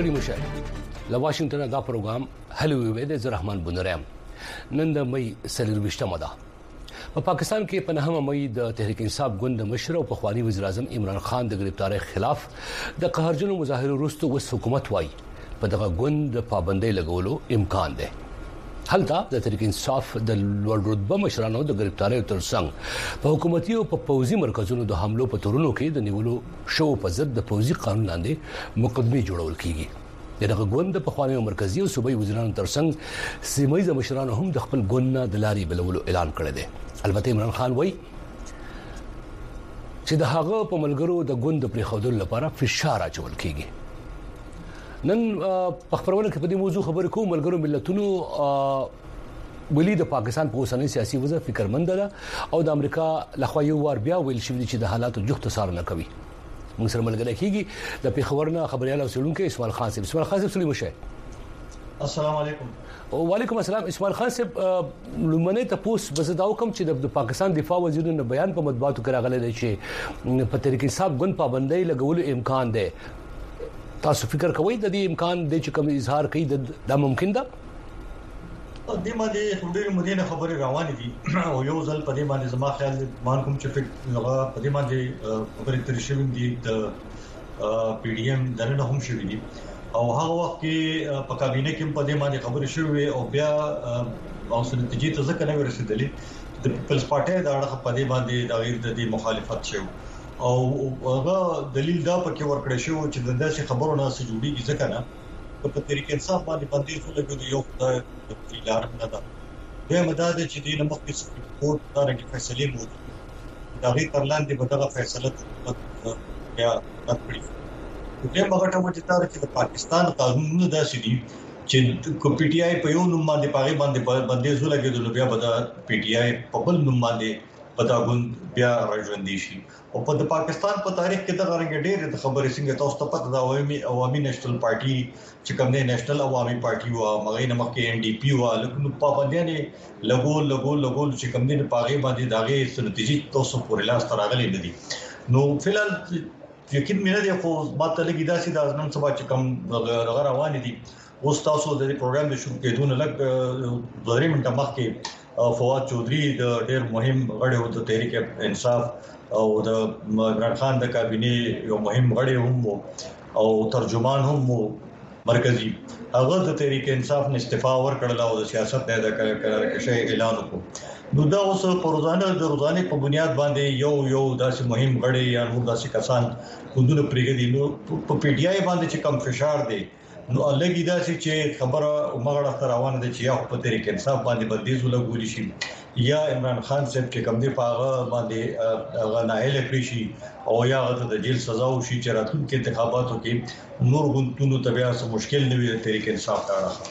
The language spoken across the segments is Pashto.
ستړي مشه. له واشنگټن دا پروګرام هلو وی د رحمان بنورم نن د مې 24مه ده. په پاکستان کې په 9 مې د تحریک انصاف ګوند مشر او پخوانی وزیر اعظم عمران خان د گرفتاری خلاف د قهرجنو مظاهرو وروسته وس حکومت وایي په دغه ګوند پابندۍ لګولو امکان ده. هلته د تحریک انصاف د لوړ رتبه مشرانو د گرفتاری ترڅنګ په حکومتي او په پوځي مرکزونو د حملو په تورونو کې د نیولو شو په ضد د پوځي قانون لاندې مقدمه جوړول کیږي. دغه ګوند په خواني مرکزی او صوبایي وزیرانو ترڅنګ سیمایي مشرانو هم د خپل ګوند د لاري بلولو اعلان کړی دی. البته عمران خان وایي چې د هغه په ملګرو د ګوند پرې خودل لپاره فشار اچول کیږي. نن په خبرونه کې په دې موضوع خبرې کوم. ملګرو ملتونو ولې د پاکستان په اوسنۍ سیاسي وضعیت فکرمند ده او د امریکا لخوا یو وار بیا ویل شوی چې د حالاتو جوخت سار نه کوي. موږ سره ملګری کیږي د پیښورنه خبريال او سړونکو اسماعیل خان صاحب. اسماعیل خان صاحب سلام شه. السلام علیکم. وعلیکم السلام. اسماعیل خان صاحب لمنه ته پوس بزداو کوم چې د پاکستان دفاع وزیر نه بیان په مطبوعاتو کې راغلی دی چې په تحریک انصاف ګوند پابندۍ لګولو امکان دی. تاسو فکر کوئ د دې امکان د چې کوم اظهار کوي دا ممکن ده؟ د باندې ډېر مدینه خبرې روانې دي او یو ځل په دې باندې زما خیال مان کوم چې په دې باندې خبرې ترې شوې دي د پی ډی ایم دنه هم شوې دي او هغه وخت کې په کابینه کې په دې باندې خبرې شوې او بیا او نتیجې ته ځکه نه ورسېدلې. د پیپلز پارټي دا اړه په دې باندې د غیر د مخالفت شو او هغه دلیل دا پکې ورکړی شو چې د داسې خبرو نه څه جوړیږي ځکه نه په تحریک انصاف باندې باندې خلک د یو خدای لار نه ده. به مدد چې دې نه مخکې سپریم کورټ دا رنګ فیصله موجود دا غي ترلاندې به دا فیصله بیا تکړه دې مګټه مو چې د پاکستان قانونونه داسې دي چې کو پی ټی آی په یو نوم باندې پاغي باندې زول کېدل بیا به د پی ټی آی په بل نوم باندې پداګون بیا راځوندې شي او په پاکستان په تاریخ کې دا غره ډېر د خبرې څنګه تاسو ته پته دا عوامي نېشنل پارټي چې کوم نه نېشنل عوامي پارټي و مغې نه مخکې ان ډي پی و لکه پابندیانه لګول چې کوم نه پاغي باندې داغه نتیجې تاسو پورې لاس تراغلي نه دي. نو فلال یقین مې نه دی خو ماته لګی دا چې د نن سبا چې کوم روان دي اوس تاسو د پروګرام د شروع کېدون لګ 2 منټه مخکې فواد چودھری د ډېر مهم غړی وو د تحریک انصاف او د عمران خان د کابینه یو مهم غړی هم او ترجمان هم مرکزی هغه د تحریک انصاف نه استعفا ورکړل او د سیاست نه د کړه اعلان وکړ. نو دا اوس په روزانه په بنیاد باندې یو داسې مهم غړی یا نور داسې کسان کوندونه پریږدي. نو په پی ډی آی باندې چې کم فشار دی نو لګی دا چې خبره مغړه روانه ده چې یا په تحریک انصاف باندې بندیز ولګول شي یا عمران خان صاحب چې کوم دی پاغه باندې هغه ناهله کړی شي او یا هغه د جیل سزا او شي چې راتلونکي انتخاباتو کې نور غونټونو ته بیا څه مشکل نه وي تحریک انصاف ته اړه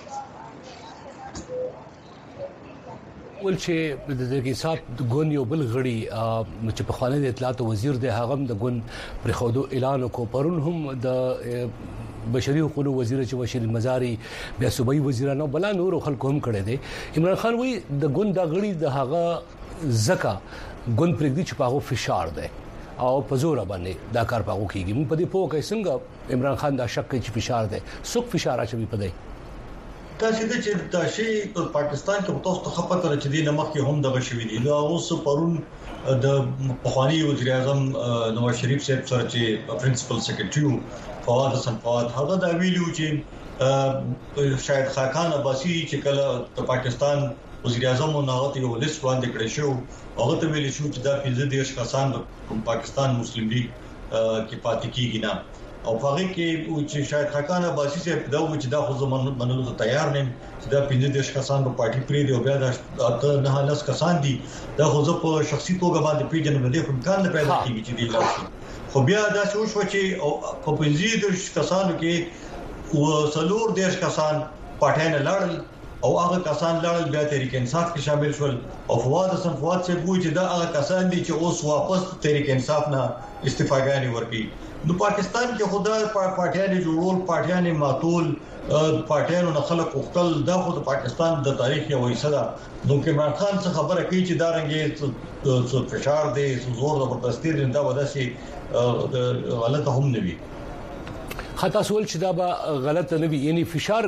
ول چې د تحریک انصاف د ګوند یو بل غړي چې په خوانه د اطلاعات وزیر د هغه د ګوند پر خودو اعلان کو پرون هم د بشري حقوقو وزیر چې بشیر مزاري بیا صوبایي وزیرانو بلا نور خلکو هم کړي دي. عمران خان وایي د ګوند د غړي د هغه زکه ګوند پرېږدي چې پاغو فشار ده او په زور باندې دا کار پاغو کیږي. موږ په دې پوه کې څنګه عمران خان دا شک چې فشار ده څوک فشار اچوي په دې چې دا شی په پاکستان کې تاسو ته خپل تر چې د نمخ کې هم دغه شوی دی. دا اوس پرون د پخوانی وزیر اعظم نواز شریف صاحب سره چې پرنسپل سیکریټری فواد حسن فواد هغه دا ویلو چې شاید خاکان عباسی چې کله د پاکستان وزیر اعظم او ناغت یو لیست باندې کړی شو هغه ته ویل شو چې دا 15 کسان د پاکستان مسلم لیگ کې پاتې کیږي نه او هغه کې چې شاید خاکان عباسی صاحب دا و چې دا خو زمونږ منلو ته تیار نه چې دا 15 کسان په پارټي پرې دی او بیا دا 9 کسان دي دا خو زه په شخصي توګه باندې پیژنم نه دي کوم کار نه پیدا کیږي چې دی لاسي خو بیا دا څه وشو چې په 15 کسانو کې څلور دیش کسان پټاینه لړل او هغه کسان لړل بیا تحریک انصاف کې شامل شول او فواد حسن فواد سے وایي چې دا هغه کسان دي چې اوس واپس تحریک انصاف نه استعفاګانی ورکړي. نو پاکستان کې خدای پارټیانه جوړول پارټیانه ماتول پارټیانو نه خلک وختل دا خو د پاکستان د تاریخ یو حصہ ده. نو کې عمران خان څخه خبره کوي چې دا رنګي فشار دی زور زبردستی دا وداسي غلطه هم نه وي. خطا سوال چې دا به غلط نه وي یعنی فشار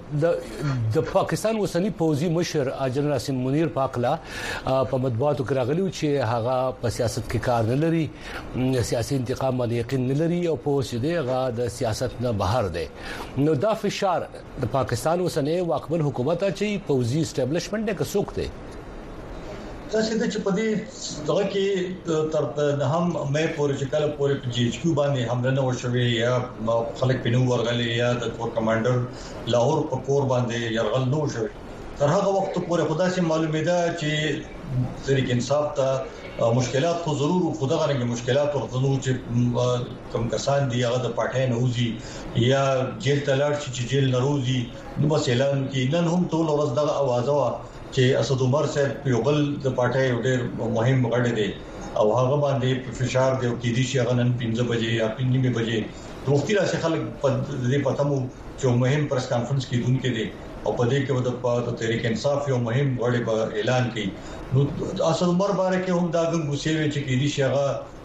د پاکستان وسنی پوزي مشر جنرال عاصم منیر پاکلا په مطبوعاتو کې راغلی چې هغه په سیاست کې کار نه لري سیاسي انتقام باندې یقین نه لري او په اوسه دی هغه د سیاست نه بهر دی نو دا فشار د پاکستان وسنی واکمن حکومت چې پوزي اسټابلیشمنت کې څوک دی تاسو د په دې دغه کې تر نه هم مې پورې چې کله پورې په جی ایچ کیو باندې حمله نه وشوي یا خلک پینو ورغلي یا د کور کمانډر لاهور په کور باندې يرغل نه وشوي تر هغه وخت پورې خدا سي معلومه ده چې تحریک انصاف ته مشکلات خو ضرور خدا غره مشکلات ورته چې کم کسان دی هغه د پټه نه وځي یا جیل تلاړ چې جیل نه روزي نو بس اعلان کې نن هم ټول ورځ دغه आवाज وا چې اسد عمر صاحب یو بل د پټه یو ډېر مهم غړی دی او هغه باندې فشار دی کې دي چې هغه نن 5 بجې یا 5 بجې وختي راځي خلک په دې پتمو چې مهم پریس کانفرنس کې دونکو دي او په دې کې د تحریک انصاف یو مهم غړی په اعلان کړي نو اسد عمر باندې کې هم دا غوښوي چې کې دي چې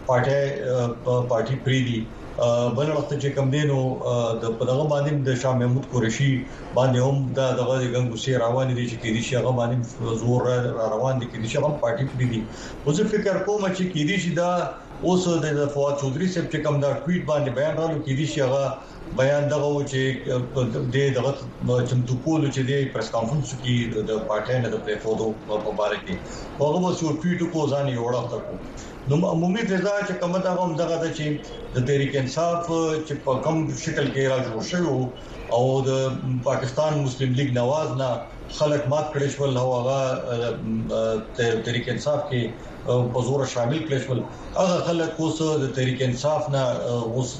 هغه پارټي پری دي بل وخت چې کم دینو د پدغه باندې د شاه محمود قریشي باندې هم دا دغه غنګوسی روان دي چې کې دي چې هغه باندې زور روان دي کې دي چې هغه پارټي پری دي اوس فکر کوم چې کې دي چې دا اوس د فواد چودري صاحب چې کوم دا ټویټ باندې بیان راغلی کې دي چې هغه بیان دغه چې د دغه چمتو کول چې د پریس کانفرنس کې د پارټي نه د پریفودو په اړه کې هغه مو څو ټویټ کو ځان یو وړاندې نو عمومي فضا چې کومه دا هم دغه د چې د تحریک انصاف چې په کوم شکل کې راځو شو او د پاکستان مسلم لیگ نواز نه خلک مات کړي شول هغه تحریک انصاف کې په زور شامل کړي شول هغه خلک اوس د تحریک انصاف نه اوس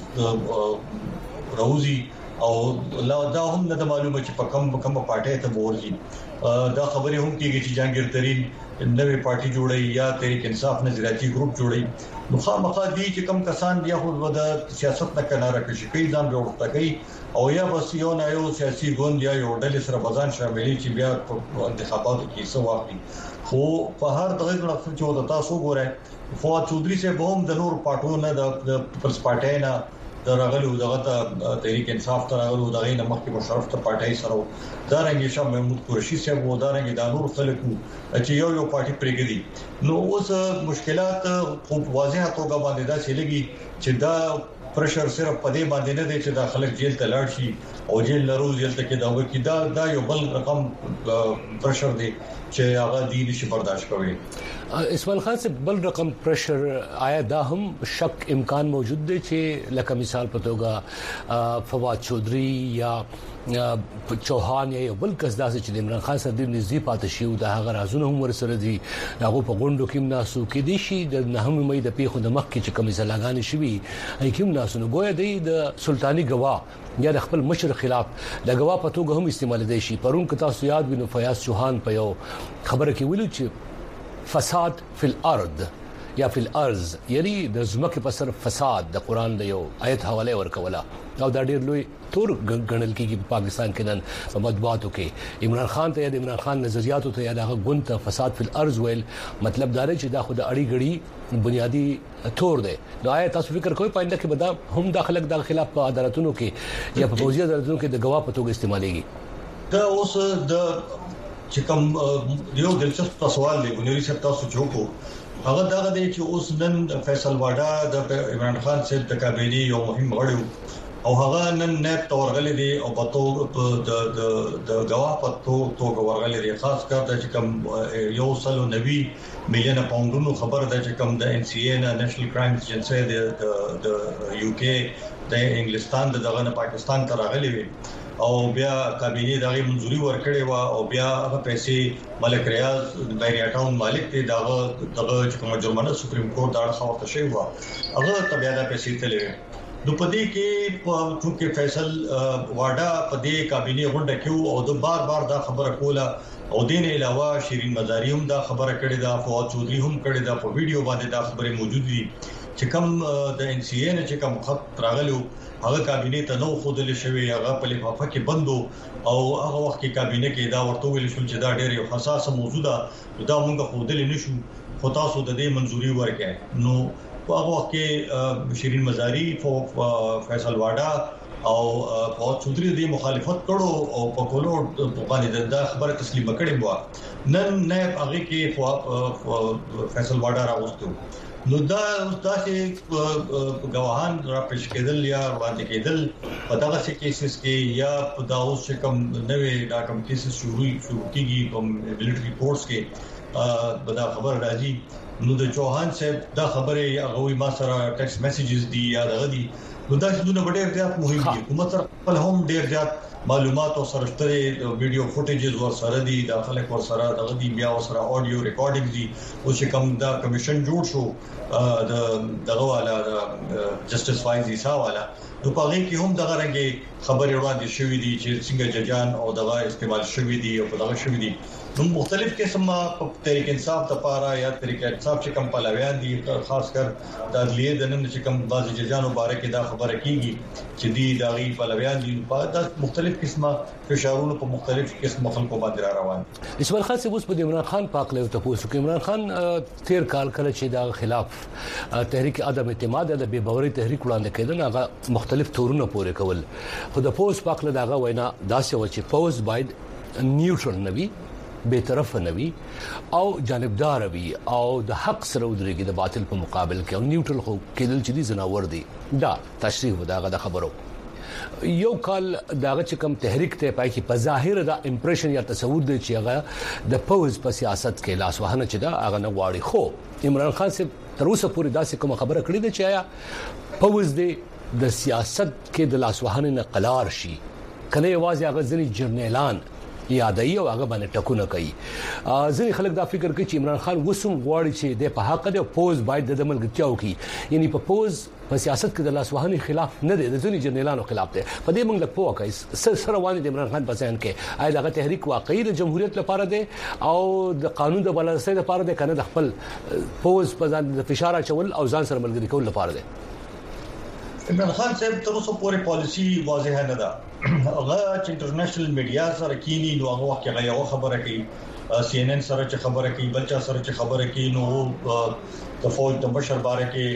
راوځي او دا هم نه معلومه چې په کوم پارټي ته ورځي دا خبره هم کیږي چې جهانگیر ترين نوې پارټي جوړي یا تحریک انصاف نظریاتي ګروپ جوړي نو خامخا دي چې کم کسان دی خو د سیاست نه کناره کې شي ځان جوړ کوي او یا بس یو نه یو سیاسي ګوند یا یو ډلې سره بزان شاملې چې بیا په انتخاباتو کې څه واقعي خو په هر دغه وخت چې د تاسو ګورئ فواد چودري سے هم د نور پټو نه د پرس پارټي نه درغلو دغه تحریک انصاف ترغلو دغه نه مخکې مشرف ته پټای سره دا رنګ شاه محمود قریشي صاحب و دا رنګ د نور خلکو چې یو پارټي پرېګدي نو اوس مشکلات خو واضحه توګه باندې دا چلےږي چې دا پرشر صرف پدې باندې نه دی چې دا خلک جیل ته لاړ شي او جیل نه روز جیل ته کې دا وکي دا یو بل رقم پرشر دی چې هغه دی نشي برداشت کوي اسماعیل خان سے بل رقم پریشر آیا دا هم شک امکان موجود دی چې لکه مثال په توګه فواد چودري یا چوهان یا بل کس داسې چې عمران خان سره د نږدې پاتې شي او د هغه رازونه هم ورسره دي هغه په غونډو کې ناسو کې دي شي د 9 مې د پیښو د مخ کې چې کومې زلاګانې شوي ای کوم ناسو نو ګویا دی د سلطاني گواه یا د خپل مشر خلاف د گواه په توګه هم استعمال دي شي پرون که تاسو یاد وینئ فیاض چوهان په یو خبره کې ویلو چې فساد فی الارض یا فی الارض یعنی د زمکه په سر فساد د قران د یو آیت حواله ورکوله او دا ډیر لوی تور غنل کېږي په پاکستان کې نن په مطبوعاتو کې عمران خان ته د عمران خان نظریاتو ته یا دغه غونډه فساد فی الارض ویل مطلب دا دی چې دا خو د اړی غړي بنیادی تور دی نو آیا تاسو فکر کوئ پاینده کې بدا هم داخلك د خلاف په عدالتونو کې یا په فوجي عدالتونو کې د گواه په توګه استعمالېږي دا اوس د چې کوم یو دلچسپ سوال دی ګونری صاحب تاسو چوکو هغه دا دی چې اوس نن فیصل واډا د عمران خان صاحب د کابینې یو مهم غړی او هغه نن نه تورغلې دي او په تو د غواه په توګه ورغلې دي خاص کار د چې کوم یو سلو 90 میلیون پاونډونو خبر ده چې کوم د ان سی ای نه نېشنل کرائم ایجنسی د یو کې د انګلستان دغه نه پاکستان ته راغلي وي او بیا کابینې دغه منځوري ورکړې و او بیا هغه پیسې ملک ریاض د بیریا ټاون مالک ته دغه چې کوم جرمانه سپریم کورټ دا خبره شوی و هغه ته بیا د پیسې تلې نو پدې کې چې فیصل واډا پدې کابینې غونډه کې او د بار دا خبره کوله او دین علاوه شیرین مزاری هم دا خبره کړې ده فواد چودري هم کړې ده په ویډیو باندې دا خبره موجود دي چې کوم د ان سی ای نه چې کوم خط راغلو هغه کابینې ته نو خودل شوی هغه په لفافه کې بندو او هغه وخت کې کابینې کې دا ورته ویل شو چې دا ډېر یو حساسه موضوع ده دا موږ خودل نشو خو تاسو د دې منځوري ورکړئ نو په هغه وخت کې شیرین مزاری فیصل واډا او فواد چودري د مخالفت کړو او په کولو په باندې د خبره تسلیم کړي وو نن نه هغه کې فیصل واډا راوستو نو دا چې غواهان را پېښ کېدل یا باندې کېدل په دغه کیسز کې یا په دا اوس کوم نوې دا کوم کیسز شروع کیږي کوم ملټري فورس کې دا خبر راځي نو د چوهان صاحب دا خبره هغه ما سره ټیکست میسجز دي یا دغه دي نو دا څه ډېر زیات مهم دي حکومت سره خپل هم ډېر زیات معلومات او سره شته ویډیو فوټیجز ور سره دي د خلک ور سره دغه دي بیا ور سره اډیو ریکارډینګ دي او چې کوم دا کمیشن جوړ شو دغه والا جسټس وایز حساب والا نو په هغه کې هم دغه رنګه خبرې وړاندې شوې دي چې څنګه ججان او دغه استعمال شوې دي او دغه شوې دي نو مختلف قسمه په تحریک انصاف لپاره یا تحریک انصاف چې کوم پلویان دي خاص کر د عدلیه د نن چې کوم بعض ججانو باره کې دا خبره کیږي چې دی داغي پلویان دي په مختلف قسمه فشارونو په مختلف قسم خلکو باندې روان اسماعیل خان صاحب اوس په عمران خان پاک له تاسو کې عمران خان تیر کال کله چې دا خلاف تحریک عدم اعتماد د بے باوري تحریک وړاندې کېدل هغه مختلف تورونه پورې کول خو د پوز پاک له داغه وینا داسې و چې پوز باید نیوټرل نوي بے طرف نوي او جانبدار وي او د حق سره ودرېږي د باطل په مقابل کې او نیوټرل خو کېدل چې دي زناور دي دا تشریح وداغه د خبرو یو کال داغه چې کوم تحریک ته پای کې په ظاهر دا امپریشن یا تصور دی چې هغه د پوز په سیاست کې لاس وهنه چې دا هغه نه واړي خو عمران خان صاحب تر اوسه پورې داسې کوم خبره کړې ده چې آیا پوز دی د سیاست کې د لاس وهنه نه قلار شي کله یوازې هغه ځنی جرنیلان یادای او هغه باندې ټکونه کوي ځینې خلک دا فکر کوي چې عمران خان وسوم غواړي چې د په حق د پوز باید د ملګرتیا وکړي یعنی په پوز په سیاست کې د لاسوهنې خلاف نه دی د ځینې جنرالانو خلاف دی په دې موږ له پوه کوي سره وانه د عمران خان په ځان کې آیا دغه تحریک واقعي د جمهوریت لپاره دی او د قانون د بلنسۍ لپاره دی کنه د خپل پوز په ځان د فشار چول او ځان سره ملګری کول لپاره دی عمران خان صاحب تر اوسه پورې پالیسی واضح نه ده هغه چې انټرنیشنل میډیا سره کینی نو هغه وخت هغه یو خبره کوي سی ان ان سره چې خبره کوي بلچا سره چې خبره کوي نو د فوج د مشر باره کې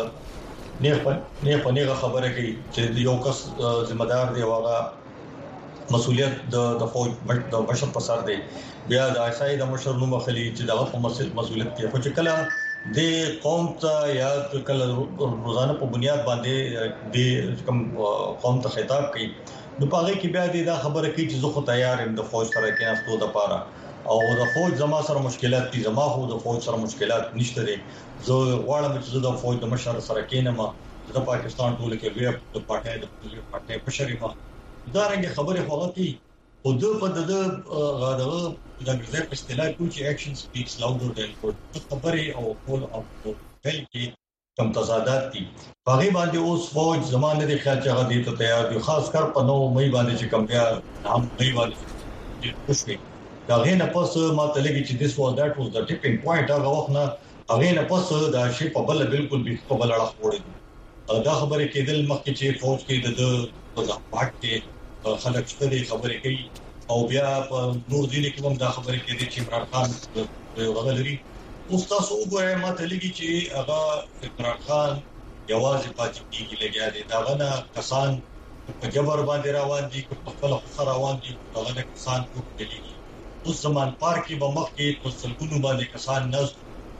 نه خبره کوي چې یو کس ذمہ دار دی هغه مسؤلیت د فوج د مشر په سر دی بیا د اسای د مشر نوم خلی چې دغه په مسؤلیت کې خو چې کله د قوم ته یا کله روزانه په بنیاد باندې د کوم قوم ته خطاب کوي نو پاره کې بیا دا خبره کوي چې زه خو تیار یم د فوج سره کې ناستو د پاره او د فوج زما سره مشکلات دي زما خو د فوج سره مشکلات نشته دي زه غواړم چې زه د فوج د مشر سره کېنم د پاکستان ټول کې وی د پټه بشري ما دا رنګ خبره خوغه کوي او د په د غاړه د ګرځي په اصطلاح کوم چې اکشن سپیکس لاودر دین خبره او کول او بل کې کم تضادات دي باغی باندې اوس فوج زمانه د خیال چې هغه دې ته تیار دي خاص کر په نو مې باندې چې کم بیا هم مې باندې خوشوي دا غینه پس ما ته لګي چې this was that was the tipping point هغه وخت نه هغه نه پس دا شی په بل بالکل به په بل اړه وړي دا خبره کېدل مخکې چې فوج کې د وضاحت کې خلک ستړي خبرې کوي او بیا په نور دي کې هم دا خبرې کوي چې عمران خان غلري اوس تاسو وګورئ ما ته لګي چې هغه عمران خان یوازې پاتې کیږي لګیا دي دا غنه کسان په جبر باندې روان دي په خپل خو روان دي هغه کسان کو دي اوس زمان پارک کې بمخ کې په سلګونو باندې کسان ناز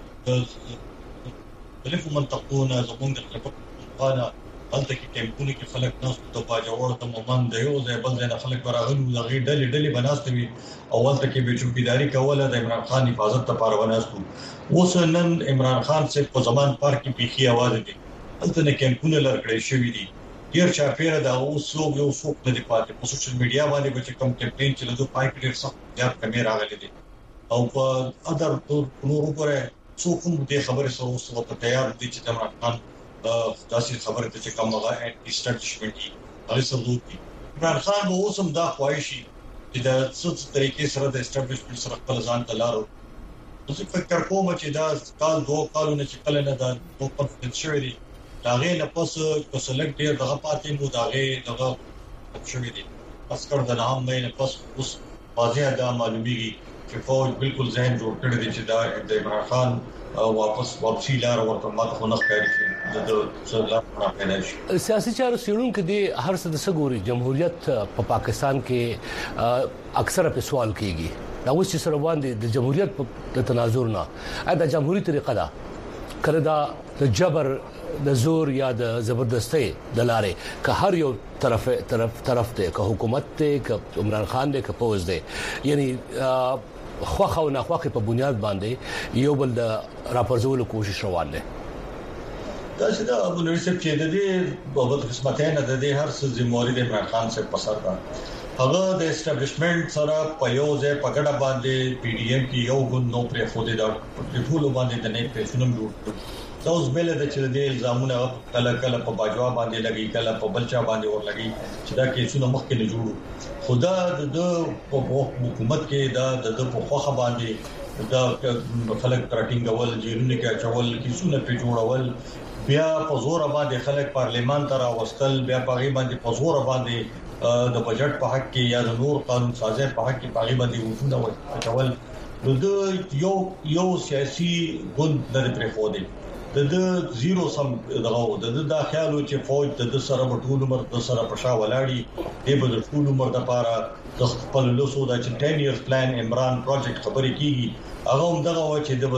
بلفو منطقونه زمونږ د خپل هلته کې کمپونی کې خلک ناس ته باجوړ ته مومن دی او ځای بل ځای خلک براغلي لغې ډلې بناستې وي او هلته کې به چوکیداری کوله د عمران خان حفاظت لپاره وناستو اوس نن عمران خان څخه په زمان پارک کې پیخي आवाज دي هلته نه کمپونه لرګړې شوې دي ډیر چاپیره دا اوس یو څوک نه دی پاتې په سوشل میډیا باندې چې کوم کمپین چې له پای کې ډیر سخت زیات کمې راغلي دي او په اذر نور وګوره څوک هم دې خبره سره اوس په تیار دي چې عمران خان داسې خبره ته چې کوم هغه اسټابلیشمنت دي هغه ثبوت دي عمران خان به اوس هم دا خواهشي چې د څه طریقې سره د اسټابلیشمنت سره خپل ځان ته لارو زه فکر کوم چې دا کال دوه کالونه چې کله نه دا نو کنفرنس شوی دی داغه نه پس کو سلیکټ ډیر دغه پاتې مو داغه دغه شوی دی پس کړه د نام نه پس اوس واضح دا معلومیږي چې فوج بالکل ذهن جوړ کړی دی چې دا د عمران خان واپسی لار ورته ماته خو نه ښکاري چې د څلور پیدا شي. سیاسي چارو سیړونکو د هر څه د سګوري جمهوریت په پاکستان کې اکثره په سوال کیږي دا اوس چې سره باندې د جمهوریت په تناظر نه دا جمهوریت طریقه ده کړه دا د جبر د زور یا د زبردستۍ د لارې که هر یو طرف ته که حکومت ته که عمران خان دی که پوز دی یعنی خوخه او ناخوخه په بنیاد باندې یو بل د راپرځولو کوشش روان دی. دا چې دا ابو نویر صاحب چې د دې په بل قسمته نه د دې هر څه ذمہواری د عمران خان صاحب په سر ده. هغه د اسټابلیشمنت سره په یو ځای په ګډه باندې پی ډی ایم کې یو غون نو پرې خو دې دا ټول باندې د نه پیسونم جوړ دا اوس بل د چې د الزامونه کله کله په باجوا باندې لګي کله په بلچا باندې ور لګي چې دا کیسونه مخکې نه جوړو خدا د حکومت کې دا د په خوخه باندې دا خلک ترټینګول جیرونه کې چول کیسونه په جوړول بیا په زور باندې خلک پارلیمان ته راوستل بیا په غي باندې په زور باندې د بجټ په حق کې یا د نور قانون سازي په حق کې په غي باندې وجود چول د یو سیاسي ګوند د پرې خو دی د زیرو سم دغه د خیالو چې فوج د سره ټول عمر د سره پښا ولاړی د بل ټول عمر د پاره د خپل لوسو د 10 ایئرز پلان عمران پروجیکټ خبرې کیږي هغه هم دغه و چې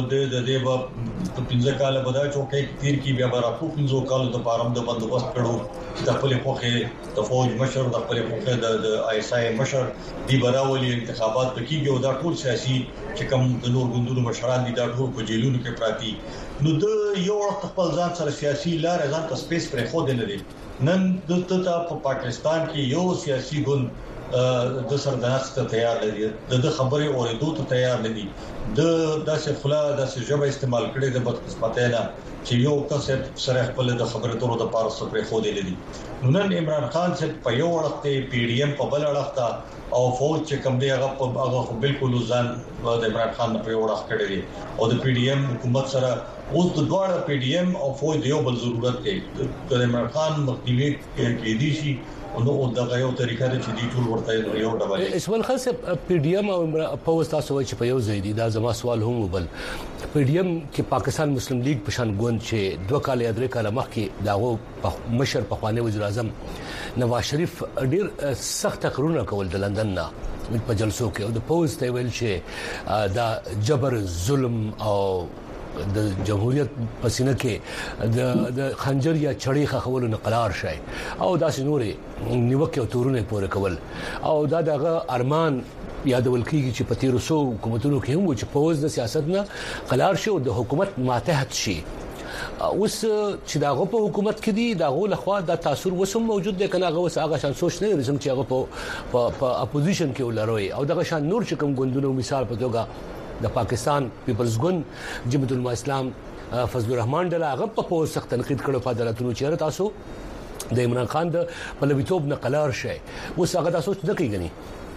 د 15 کال بدا چوکې تیر کی بیا را په 15 کال د پاره د بندوبست کړو چې د خپل خوخه د فوج مشر د خپل خوخه د آی اس آی مشر دی براولي انتخابات پکېږي او دا ټول سیاسي چې کوم د نور ګوندونو مشران دي دا ټول په جیلونو کې پراتی نو د یو وخت خپل ځان سره سیاسي لار ځان ته سپیس پرې خو دی نن د په پاکستان کې یو سیاسي ګوند د سردانست ته تیار دي د خبرې اورېدو ته تیار دي د داسې خلا داسې ژبه استعمال کړي د بدقسمتۍ نه چې یو کس سره خپل د خبرې تورو د پاره سره خو دی نن عمران خان چې په یو وخت پی ډی ایم په بل وخت او فوج چې کوم دی هغه بالکل ځان د عمران خان په یو وخت کړی او د پی ډی ایم حکومت سره اوس د دواړه پی ډی ایم او فوج یو بل ضرورت دی د عمران خان مخنیوي کې دي شي نو دا یو طریقه ده چې دی ټول ورته یو ډول اسماعیل خان صاحب پی ډی ایم او پوز تاسو چې په یو ځای دي دا زما سوال هم وبل پی ډی ایم کې پاکستان مسلم لیگ په شان ګوند چې 2 کال یا 3 کال مخکې داغه مشر په خواني وزیر اعظم نواز شریف ډیر سخت تقریرونه کول د لندن نه په جلسو کې او د پوز ته ویل چې دا جبر ظلم او د جمهوریت پسینه کې د خنجر یا چړې خخول نه قرار شي او داسې نورې نیوکه او تورونه پورې کول او دا دغه ارمان یادول کیږي چې په 1300 حکومتونو کې هم چې پوز د سیاست نه قرار شي او د حکومت ماتحت شي اوس چې داغه په حکومت کې دي داغه لخوا د تاثیر وسم موجود دی کنه هغه شان سوچ نه لري چې هغه په اپوزیشن کې ولروي او دغه شان نور چې کوم ګوندونو مثال په توګه د پاکستان پیپلز ګوند جمعیت العلماء اسلام فضل الرحمن دغه هغه په سخت تنقید کړو په عدالتونو چې تاسو د عمران خان د پلویتوب نقلار شي اوس هغه تاسو څه کوي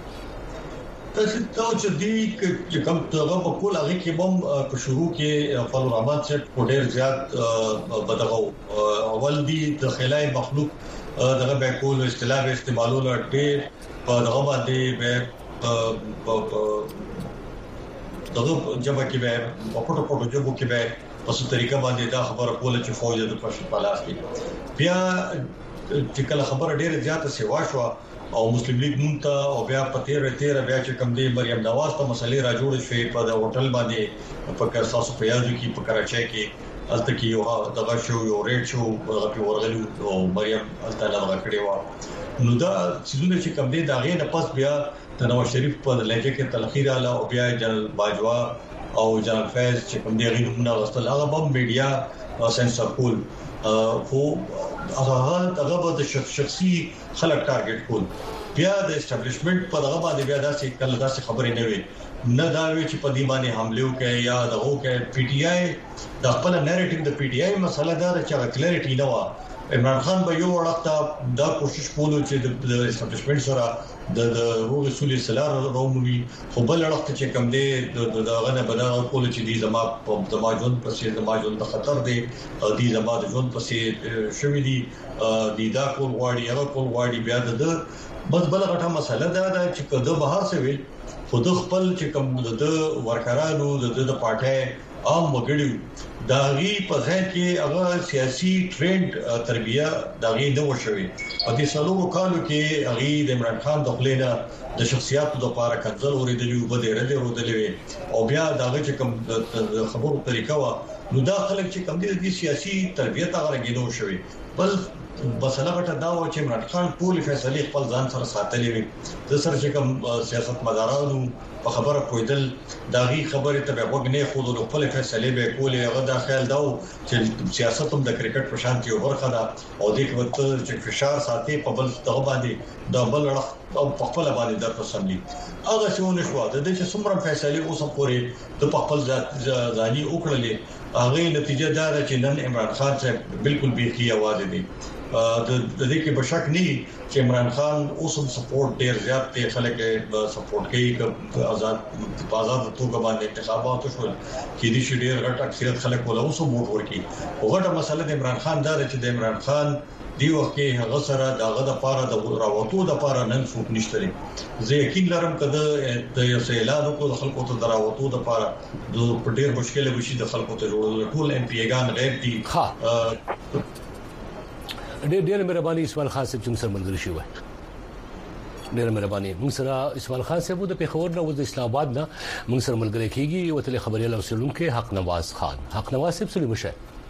تاسو چې دی چې کوم څنګه په کول هغه کې بم په شروع کې فضل الرحمن چې ډېر زیات بدغه اول دی د خلای مخلوق دغه به کول اصطلاح استعمالول ډېر په دغه باندې به دغه جبه کې به په پټو جبو کې به په څه طریقه باندې دا خبره کوله چې فوج د پښتو پالاس کې بیا چې کله خبره ډیره زیاته سیوا شو او مسلم لیگ مونته او بیا په 13 بیا چې کوم دی مریم نواز ته مسلې را جوړ شوې په هوټل باندې په کارساسو په یادو کې په کراچۍ کې الته کې یو دغه شو یو ریټ شو په ورغلو او مریم الته لږه کړې و نو دا چې کوم دی دا غي نه پس بیا د نواز شریف په لهجه کې تلخیر اعلی او بیا جنرال باجوا او جنرال فیض چې کوم دی غوښنه غوښتل هغه بم میډیا سنسر کول خو هغه د شخصي خلک ټارګټ کول بیا د اسټابلیشمنت په دغه باندې بیا داسې کله داسې خبرې نه وي نه دا وی چې په دې باندې حمله وکړي یا دغه کې پی ټی آی د خپل نریټیو د پی ټی آی مسله دا چې کلیریټي نه و عمران خان به یو وخت دا کوشش کولو چې د اسټابلیشمنت سره د روغ اصول سلار روموي خو بل وخت چې کوم دی د غنه بدل کول چې دي زما ژوند پسې زما ژوند خطر دی دي زما ژوند پسې شوې دي دا کول غواړي هغه کول غواړي بیا د بس بل غټه مسله دا چې کده بهر څه ویل خود خپل چې کوم د ورکرانو د پارټي عام وګړي داغي په ځای کې هغه سیاسي ټرند تربیه داغي نه وشوي په دې سلو کالو کې هغه د عمران خان د خلینا د شخصیت د لپاره کنځل ورېدلی او بده ورېدلی او بیا داغه چې کوم خبرو طریقه وا نو دا خلک چې کوم دي سیاسي تربیه ته راګیدو شوي بل مسله غټه دا و چې عمران خان ټول فیصله خپل ځان سره ساتلې وي د سر چې کوم سیاست مدارانو په خبره کویدل داغي خبره ته وګنې خو د خپل فیصله به کولې هغه د خیال دا چې سیاست هم د کرکټ په شان کې ورخه ده او د کومه چې فشار ساتي په بل دغه باندې د بل او په خپل باندې د تسملی هغه څونه شو د دې چې څومره فیصله اوس پورې د خپل ځاني وکړلې هغه نتیجه دا ده چې نن عمران خان صاحب بالکل بيخي आवाज دي د دې کې بشک نه چې عمران خان اوس هم سپورټ ډیر زیات ته خلک سپورټ کوي چې آزاد توګه باندې انتخابات شول کې دي چې ډیر غټ اکثریت خلک ولا اوس هم ووټ ورکړي وګړه مسله د عمران خان دا چې د عمران خان دی وخت کې هغه سره دغه د پاره د راوتو د پاره نن څوک نشته زه یقین لرم کده د یو اعلان کو د خلکو ته دراوتو د پاره د ډیر مشکل وشي د خلکو ته جوړول ټول ام پی ګان غیر دي ډېر مهرباني اسماعیل خان صاحب چې سره ملګری شوی ډېر مهرباني موږ سره اسماعیل خان صاحب د پیښور نه د اسلام آباد نه موږ سره ملګری کیږي او تل خبري لوسلون کې حق نواز خان صاحب سره مشه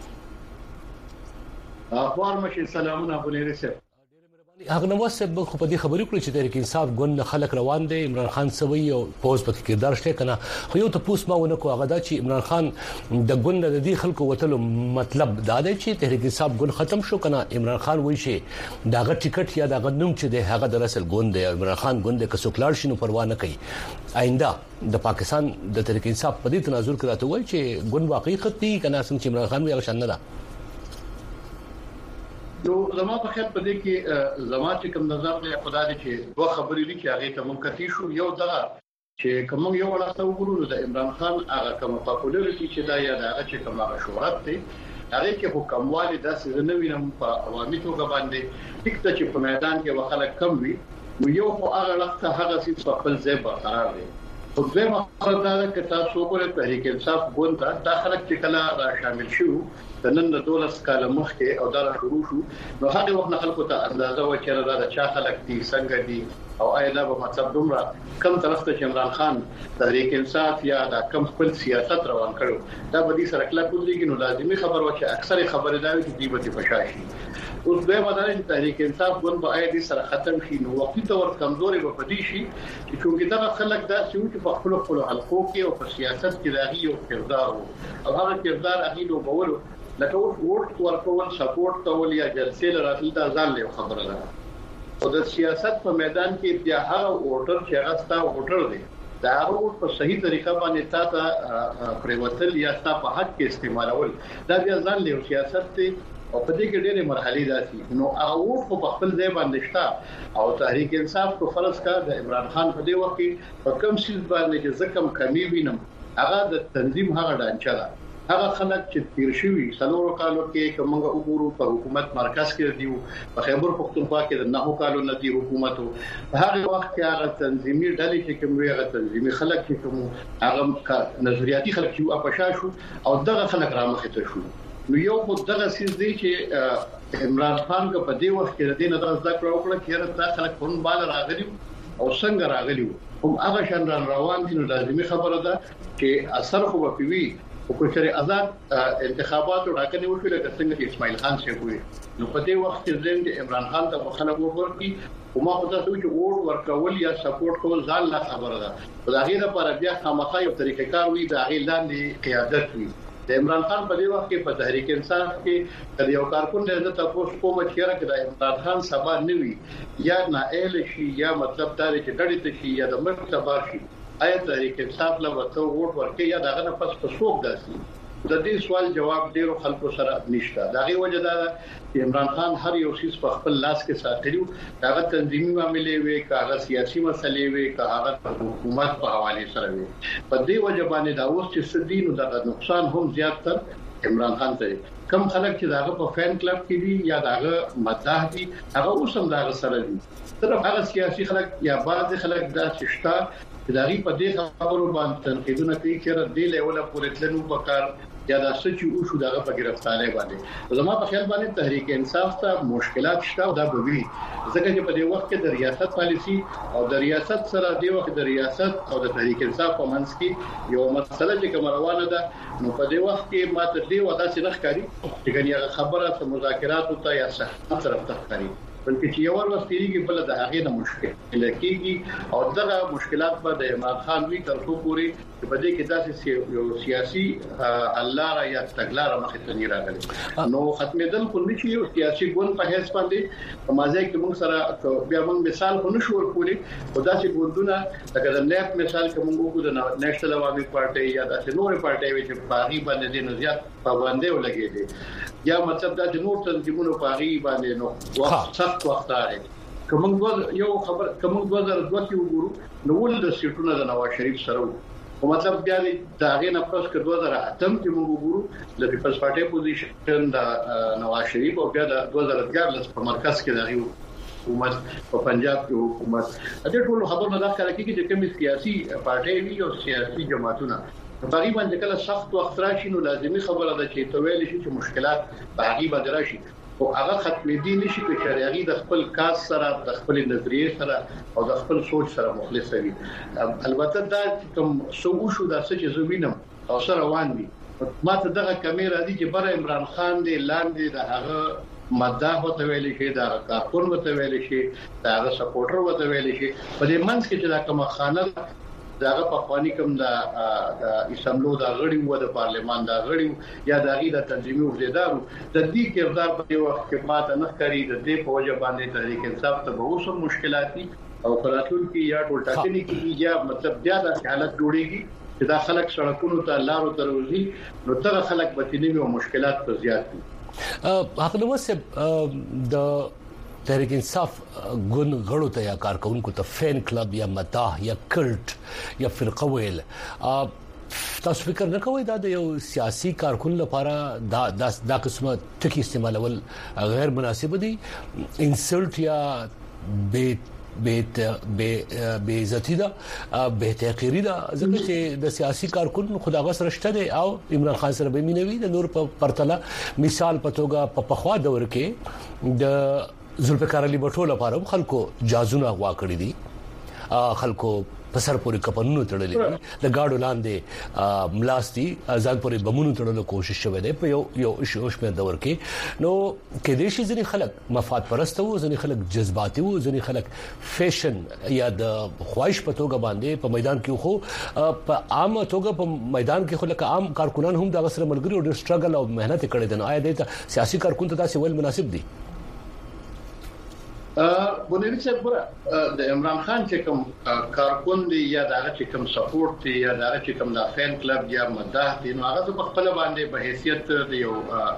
اخبار مشه سلامونه ابو نیر صاحب هغه نواز صاحب خو په دې خبرې کړې چې تحریک انصاف ګوند خلک روان دي عمران خان سوي او پوز پکې کردار شته کنه خو یو ته پوس ما ونه کو هغه دا چې عمران خان د ګوند د دې خلکو وتلو مطلب دا دی چې تحریک انصاف ګوند ختم شو کنه عمران خان وایي چې داغه ټیکټ یا داغه نوم چې د هغه د رسل ګوند دی عمران خان ګوند کې څوکلار شنو پروا نه کوي آینده د پاکستان د تحریک انصاف په دې تناظر کراته وایي چې ګوند واقعي خطي کنه څنګه چې عمران خان وی هغه شان نه ده نو زما په خیال په دې کې زما چې کوم نظر دی خدای دې چې دوه خبرې لري چې هغه ته ممکن شو یو دا چې کوم یو ولاته وګورو د عمران خان هغه کوم پاپولریټي چې دا یا هغه چې کوم شهرت دی هغه کې حکومتوالي داسې نه وینم په عوامي توګه باندې ټیک ته چې په میدان کې وخلک کم وي نو یو خو هغه وخت هغه څه په خپل ځای برقرار دي او دغه خبره ده چې تاسو وګورئ تحریک انصاف ګوند دا خلک چې کله شامل شو د نن د 12 کال مخکې او دا شروع شو نو هغه وخت خلکو ته اندازه و چې دا چا خلک دي څنګه دي او آیا به مطلب دومره کم طرف ته عمران خان تحریک انصاف یا دا کم خپل سیاست روان کړو دا به دي سره کله کولی نو لازمي خبر و چې اکثر خبره دا وي چې دی به فشاشي اوس به مدار تحریک انصاف ګوند به آیا دي سره ختم شي نو وختي تور کمزوري به پدې شي چې څنګه دا خلک دا چې په خپل حلقو کې او په سیاست کې راغي او کردار او هغه کردار اغي نو بولو لکه ووټ ورکول سپورټ کول یا جلسې لراتل دا ځان له خبره ده او د سیاست په میدان کې بیا هغه ووټر چې هغه ستا ووټر دی دا هغه په صحیح طریقه باندې تاسو پریوتل یا تاسو په حق کې استعمالول دا بیا ځان له سیاست ته او په دې کې ډېرې مرحلې داسي نو هغه ووټ په خپل ځای باندې شته او تحریک انصاف کو فرض کا د عمران خان په دې وخت کې په کم شي باندې چې زکم کمی وینم هغه د تنظیم هغه ډانچه ده هغه خلک چې تیر شوی سلور کالو کې کومه وګورو په حکومت مرکز کې دیو په خیبر پختونخوا کې د 9 کالو ندی حکومت په هغه وخت کې هغه تنظیمي ډلې چې کوم هغه تنظیمي خلک چې کوم هغه نظریاتي خلک چې اپشا شو او دغه خلک رامخې ته شو نو یو خو دغه سیس دی چې عمران خان کو په دې وخت کې د دې نظر ذکر وکړه چې دا خلک په بال راغلي او څنګه راغلي هم هغه شان روان دي نو لازمي خبره ده چې اثر خو به وي او کچره آزاد انتخابات راکنه وشو لکه څنګه چې اسماعیل خان شي کوي نو په دې وخت کې زم عمران خان ته خلک ورکړي او ما خو تاسو چې ووټ ورکول یا سپورټ کول ځان لا خبره ده دا غیر لپاره بیا خامخا یو طریقې کار وي دا غیر لاندې قیادت وي د عمران خان په دې وخت کې په تحریک انصاف کې د یو کارکون د تاسو کوم چې راکړه د عمران خان سبا نوي یا نائل شي یا مطلب دا چې ډړې ته شي یا د مرګ سبا شي آیا تحریک انصاف له وته ووټ ورکړي یا دغه نه پس څوک داسي د دې سوال جواب ډیرو خلکو سره نشته دا غي وجه دا چې عمران خان هر یو شی په خپل لاس کې ساتلیو هغه تنظیمي معاملې وي هغه سیاسي مسلې وي هغه حکومت په حواله سره وي په دې وجه باندې دا اوس چې سدي نو د نقصان هم زیات تر عمران خان ته کم خلک چې داغه په فین کلب کې دي یا داغه مداح دي هغه اوسم داغه سره دي صرف هغه سیاسي خلک یا بعض خلک دا ششتا چې داغي په دې خبرو باندې تنقیدونه کوي چې دې لیول پورې تلنو وکړ یا دا سچ او شو دغه په گرفتاری باندې زما په خیال باندې تحریک انصاف ته مشکلات شته او دا به وي ځکه چې په دې وخت کې د ریاست پالیسی او د ریاست سره د وخت د ریاست او د تحریک انصاف په منځ کې یو مسله چې کوم روانه ده نو په دې وخت کې ماته دې ودا چې نخکاری چې ګنې خبره ته مذاکرات او یا صحت طرف ته ښکاری بلکې چې یو ورستېږي بل د هغه د مشکل لکېږي او دغه مشکلات په د عمران خان وی تر څو پوري په دې کې داسې یو سیاسي الله را یا تګلار مخې ته نه راغلي نو ختمېدل خو نه چې یو سیاسي ګوند په هیڅ باندې په مازه کې موږ سره بیا موږ مثال خو نشو ورکولې او داسې ګوندونه لکه د نیپ مثال کې موږ وګورو د نېشنل عوامي پارټي یا د نورې پارټي چې باغی باندې د نزيات پابندي ولګېدي یا مطلب دا چې نور تنظیمونو باغی باندې نو وخت راځي کوم یو خبر کوم 2002 کې وګورو نو ول د سیټونو د نواز شریف سره او مطلب بیا دا غینه پس کې 2008 کې موږ وګورو د پیپلز پارټي پوزیشن د نواز شریف او بیا د 2011 په مرکز کې دغه حکومت په پنجاب کې حکومت د ټولو خبرو نه ښکاره کیږي چې کوم سیاسي پارټي وي او سیاسي جماعتونه تقریبا د کله سخت وخت راشي نو لازمي خبره ده چې تویل شي چې مشکلات باغی بدل راشي او هغه ختمې دي نشي چې شریعي د خپل کاس سره د خپل نظریه سره او د خپل سوچ سره مخلص وي البته دا کوم سو شو د څه چې زوینم او سره روان دي ماته دغه کیمرا دي چې بر عمران خان دی لاندې د هغه مداح وته ویل شي دا کارکون وته ویل شي دا سپورټر وته ویل شي په دې منځ کې چې دا کومه خانه داغه په خواني کوم د اسمبلو د غړي و د پارلمان د غړي یا د غي د تنظیمي وزیدارو د دې کردار په وخت کې ماته نه کاری د دې په وجه باندې تحریک انصاف ته به اوسم مشکلات دي او فراتون کې یا ټولټاکني کې یا مطلب بیا د حالت جوړيږي چې دا خلک سړکونو ته لارو تروزي نو تر خلک بتنی او مشکلات پر زیات دي هغه نو سه د تحریک انصاف ګوند غړو ته یا کارکونکو ته فین کلب یا مداح یا کلټ یا فرقه ویل تاسو فکر نه کوئ دا د یو سیاسي کارکون لپاره دا قسمه ټکی استعمالول غیر مناسب دي انسلټ یا به عزتی دا به تحقیری دا ځکه چې د سیاسي کارکون خدای سره شته دی او عمران خان سره به مینوي د نور په پرتله مثال په توګه په پخوا دور کې د ذوالفقار علي بټو لپاره خلکو جازونه غوا کړی دي خلکو په سر پورې کپنونو تړلې دي د گاډو لاندې ملاستی ځان پورې بمونو تړلو کوشش شوه دی په یو شوش په دور کې نو کې دیشي ځنی خلک مفاد پرست وو ځنی خلک جذباتي وو ځنی خلک فیشن یا د خواهش په توګه باندې په میدان کې خو په عام توګه په میدان کې خلک عام کارکونان هم د وسره ملګری او د سټرګل او مهنت کړي دي نو آیا د سیاسي کارکون ته تاسو ول مناسب دي بونیری صاحب د عمران خان چې کوم کارکون دی یا دغه چې کوم سپورټ دی یا دغه چې کوم د فین کلب یا مداح دی نو هغه په خپل باندې په حیثیت د یو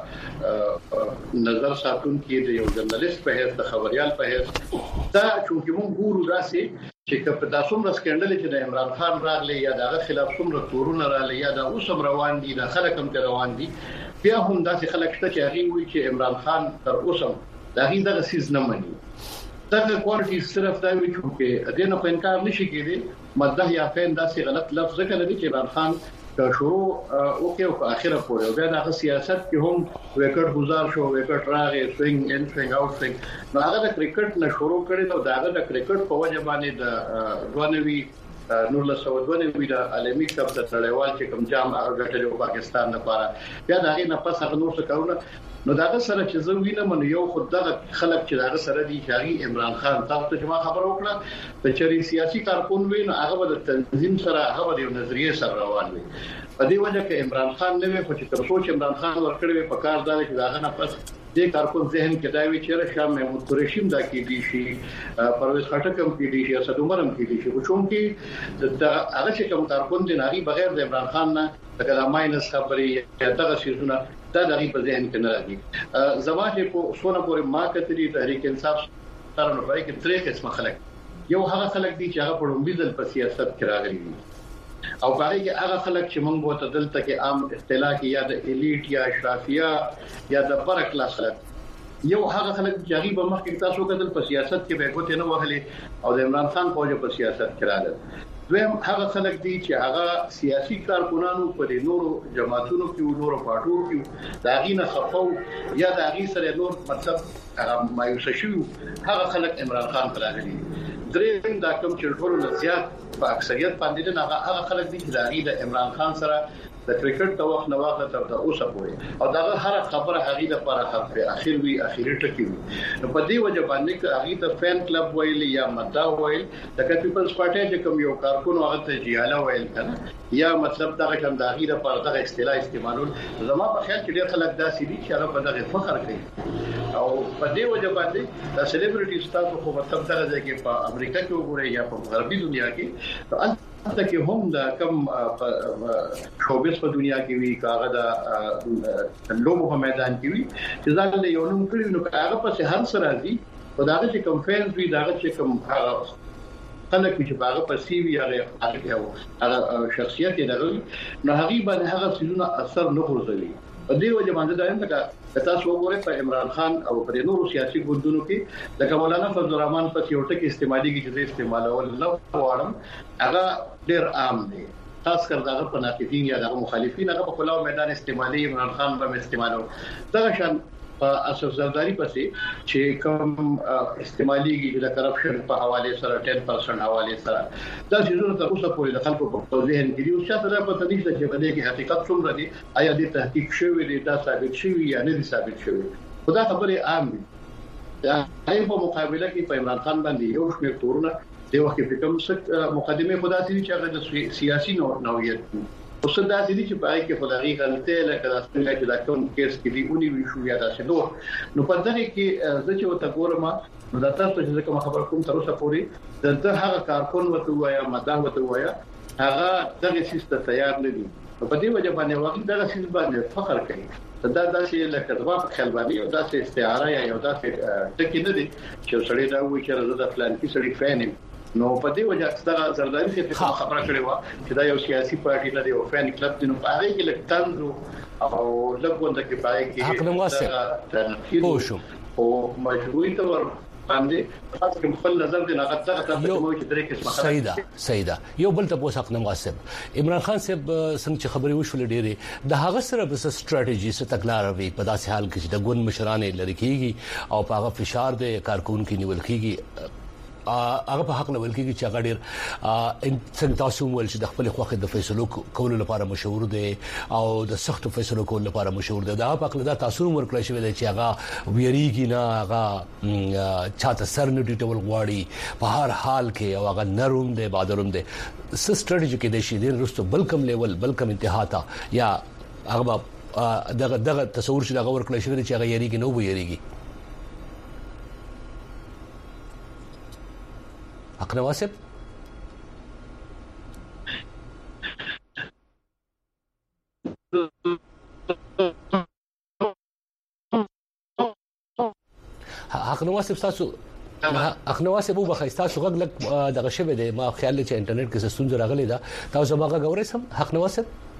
نظر ساتون کې د یو ژورنالیست په حیث د خبريال په حیث دا چې موږ ګورو راسي چې په تاسو هم سکندل چې د عمران خان راغلی یا دغه خلاف څومره تورونه راغلی یا د اوسم روان دي د خلک هم روان دي بیا هم داسې خلک شته چې هغه وایي چې عمران خان تر اوسم دغه سیز نه مني دغه کوالټي صرف دا وی چې د نه په انکار نشي کېدی مدح یا فین داسې غلط لفظ کړي چې عمران خان شروع اوکې او په اخره پورې بیا د سیاست کې هم وکټ گزار شو وکټ راغی سوینګ ان سوینګ اوټ سوینګ نو هغه د کرکټ نه شروع کړي نو داغه د کرکټ په وجه باندې د دوانوي نور له سعودونه وی د عالمي کپ د تړیوال چې کوم جام هغه ګټلو پاکستان لپاره بیا دغه نه پس هغه نور څه کارونه نو داغه سره چې زه وینم نو یو خود دغه خلک چې دغه سره دي شاري عمران خان تاسو ته ما خبر وکړه چې چری سیاسي کارکون وین هغه د تنظیم سره هغه د نظریه سره روان وي په دې وجه کې عمران خان نه وي خو چې تر څو چې عمران خان ورکړي په کار دا چې داغه نه پس دې کارکون ذهن کې دا وی چې شام محمود قریشی دا کې دي شي پرویز خټک هم کې دي شي اسد عمر هم کې دي شي چون کې هغه چې کوم کارکون دي ناري بغیر د عمران خان نه دغه ماینس خبري یا دغه شیزونه دا دغه په ذهن کې نه راځي زماشه په سونه پورې ما کتري تحریک انصاف سره نو پای کې درې قسم خلک یو هغه خلک دي چې هغه په لومبي ځل په سیاست کې راغلي دي او هغه کې هغه خلک چې موږ وته دلته کې عام اصطلاح کې یا د الیټ یا اشرافیه یا د بر کلاس خلک یو هغه خلک چې غریب مخکې تاسو کتل په سیاست کې به کوته نه وهلي او د عمران خان په وجه په سیاست کې راغله دویم هغه خلک دي چې هغه سیاسي کارکونانو په نورو جماعتونو کې نورو پارټو کې دا غینه خفو یا دا غي سره نور مطلب هغه مایوس شو هغه خلک عمران خان راغلي دریم دا کوم چې ټول زیات په اکثریت باندې نه هغه خلک دي چې دا غي د عمران خان سره د کرکټ د وخت نه واخله تر اوسه پورې او دا هر خبره هغه لپاره په اخر وی اخیری ټکی نو په دې وجه باندې هغه د فین کلب ویل یا مدا ویل د پیپلز پارټي چې کوم یو کارکون هغه ته جیاله ویل کنه یا مطلب دا کوم د هغه لپاره د اصطلاح استعمالول زما په خیال کې ډېر خلک داسې دي چې هغه په دغه فخر کوي او په دې وجه باندې د سلیبریټي ستاسو خو مطلب دا دی چې په امریکا کې وګورئ یا په غربي دنیا کې تکه هم دا کم شوبس په دنیا کې وی کاغه دا لوبو په میدان کې وی چې ځان له یو نوم کړی نو هغه په هر سره دي په داغه چې کم فینز وی داغه چې کم خلک چې هغه په سی وی هغه شخصیت یې درلود نو هغه باندې هغه سيزونه اثر نه ورزوي په دې وجه باندې دا هم تاسو وګورئ په عمران خان او په نورو سیاسي ګوندونو کې د مولانا فضل الرحمن په یو ټکی استعمالي کې چې استعمالول نه وړم هغه ډېر عام دي خاص کر دغه په ناقدین یا دغه مخالفین هغه په خلاو میدان استعمالي عمران خان به استعمالو دغه شان په اساس زرداری پسې چې کوم استعمالي کې د کرپشن په حواله سره 10% حواله سره دا شیزونه تر اوسه پورې د خلکو په ذهن کې یو څه سره په تدریس کې په دې کې حقیقت څومره دي آیا د تحقیق شوی دی دا ثابت شوی یا نه ثابت شوی خدا خبره عام دي دا په مقابله کې په عمران خان باندې یو شمېر تورونه د وخت په کوم څه مقدمه خدا سي چې هغه د سیاسي نوعیت اوس دا دي چې پای کې خدای غلطه لکه تاسو چې دا کوم کیس کې دی اونې وی شو یا دا څه نو په دغه کې چې وته ګورم نو دا تاسو چې کوم خبر کوم تر اوسه پورې دلته هغه کارکون وته وایا ماده وته وایا هغه دغه سیستم تیار نه دي په دې وجه باندې واقع دغه سیستم باندې فخر کوي دا چې لکه دوا په خلباني او دا چې استعاره یا یو دا ټکی نه دي چې سړی دا وایي چې زه د فلان کې سړی فین نو په دې وجه ستاسو زرداری چې خبره کړې و چې دا یو سیاسي پارټي نه دی او فین کلب دی نو په هغه کې لکتانو او لګونده کې پای کې حق نه واسه پوښوم او مشروعي تور باندې تاسو کوم خپل نظر دی هغه تاسو مو چې درې قسمه سیدا یو بل ته پوښتنه کوم واسه عمران خان صاحب څنګه خبري وشول ډېری د هغه سره بس سټریټجی څه تګلارې وي په داسې حال کې چې د ګوند مشرانه لری کیږي او په هغه فشار د کارکون کې نیول کیږي هغه په حق لول کېږي چې هغه ډېر څنګه تاسو ول چې د خپل خوخه د فیصلو کولو لپاره مشهور دي او د سختو فیصلو کولو لپاره مشهور دي دا په خپل د تاسو ورکړی شوی دی چې هغه ویریږي نه هغه چاته سر نه ډیټول غواړي په هر حال کې او هغه نرم دی بادرم دی سټریټجی کې د شي د رستو بلکم لیول بلکم انتها تا یا هغه دغه تصور چې هغه ورکړی شوی دی چې هغه یریږي نو ویریږي حق نواسب حق نواسب تاسو حق نواسب وبخښ تاسو غږ لک دغه شوه دی ما خیال چې انټرنیټ کې ستونزه راغلی دا تاسو ماګه غوړې سم حق نواسب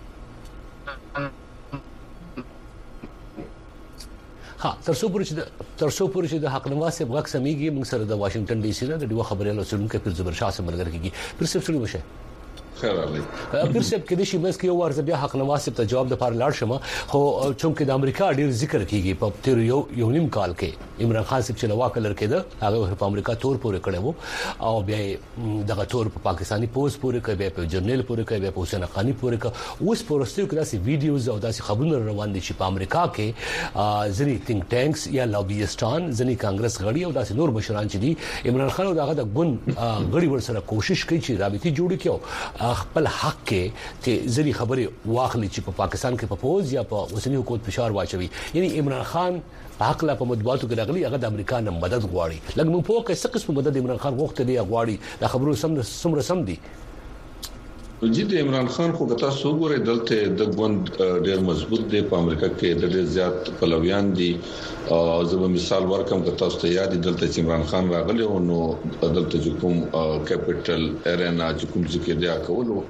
تر څو پورې چې د حق نواسب غږ سميږي موږ سره د واشنگټن ډي سي نه د ډیو خبري له سړونکو پر زبر شاه سره ملګری کیږي پر څه څه وشه خیر علي پر څه کې د شي مس کې ورځ بیا حق نواسب ته جواب د پاره لاړ شمه خو چونکه د امریکا ډیر ذکر کیږي په تیر یو نیم کال کې عمران خان صاحب چې لوا کلر کېده هغه په امریکا تور پورې کړو او بیا دغه تور په پاکستاني پوز پورې کوي بیا په جرنل پورې کوي بیا په حسین خاني پورې کوي اوس پروستیو کې داسې ویډیوز او داسې خبرونه روان دي چې په امریکا کې ځنی ثینک ټانکس یا لابیستان ځنی کانګرس غړي او داسې نور مشران چې دي عمران خان او دغه د ګوند غړي ورسره کوشش کوي چې رابطي جوړ کړي خپل حق کې چې ځنی خبره واخلي چې په پاکستان کې په پوز یا په اوسنی حکومت فشار واچوي یعنی عمران خان حق لا په مطبوعاتو کې راغلي هغه د امریکا نه مدد غواړي لکه موږ په څه قسم مدد عمران خان غوښته دی غواړي دا خبرو سم دي جدي عمران خان خو کتا سو ګوره دلته د ګوند ډېر مضبوط دی په امریکا کې ډېر زیات پلویان دي او زه به مثال ورکم کتا تاسو ته یاد دلته عمران خان راغلی او نو دلته کوم کیپټل ارینا کوم ځکه دی کولو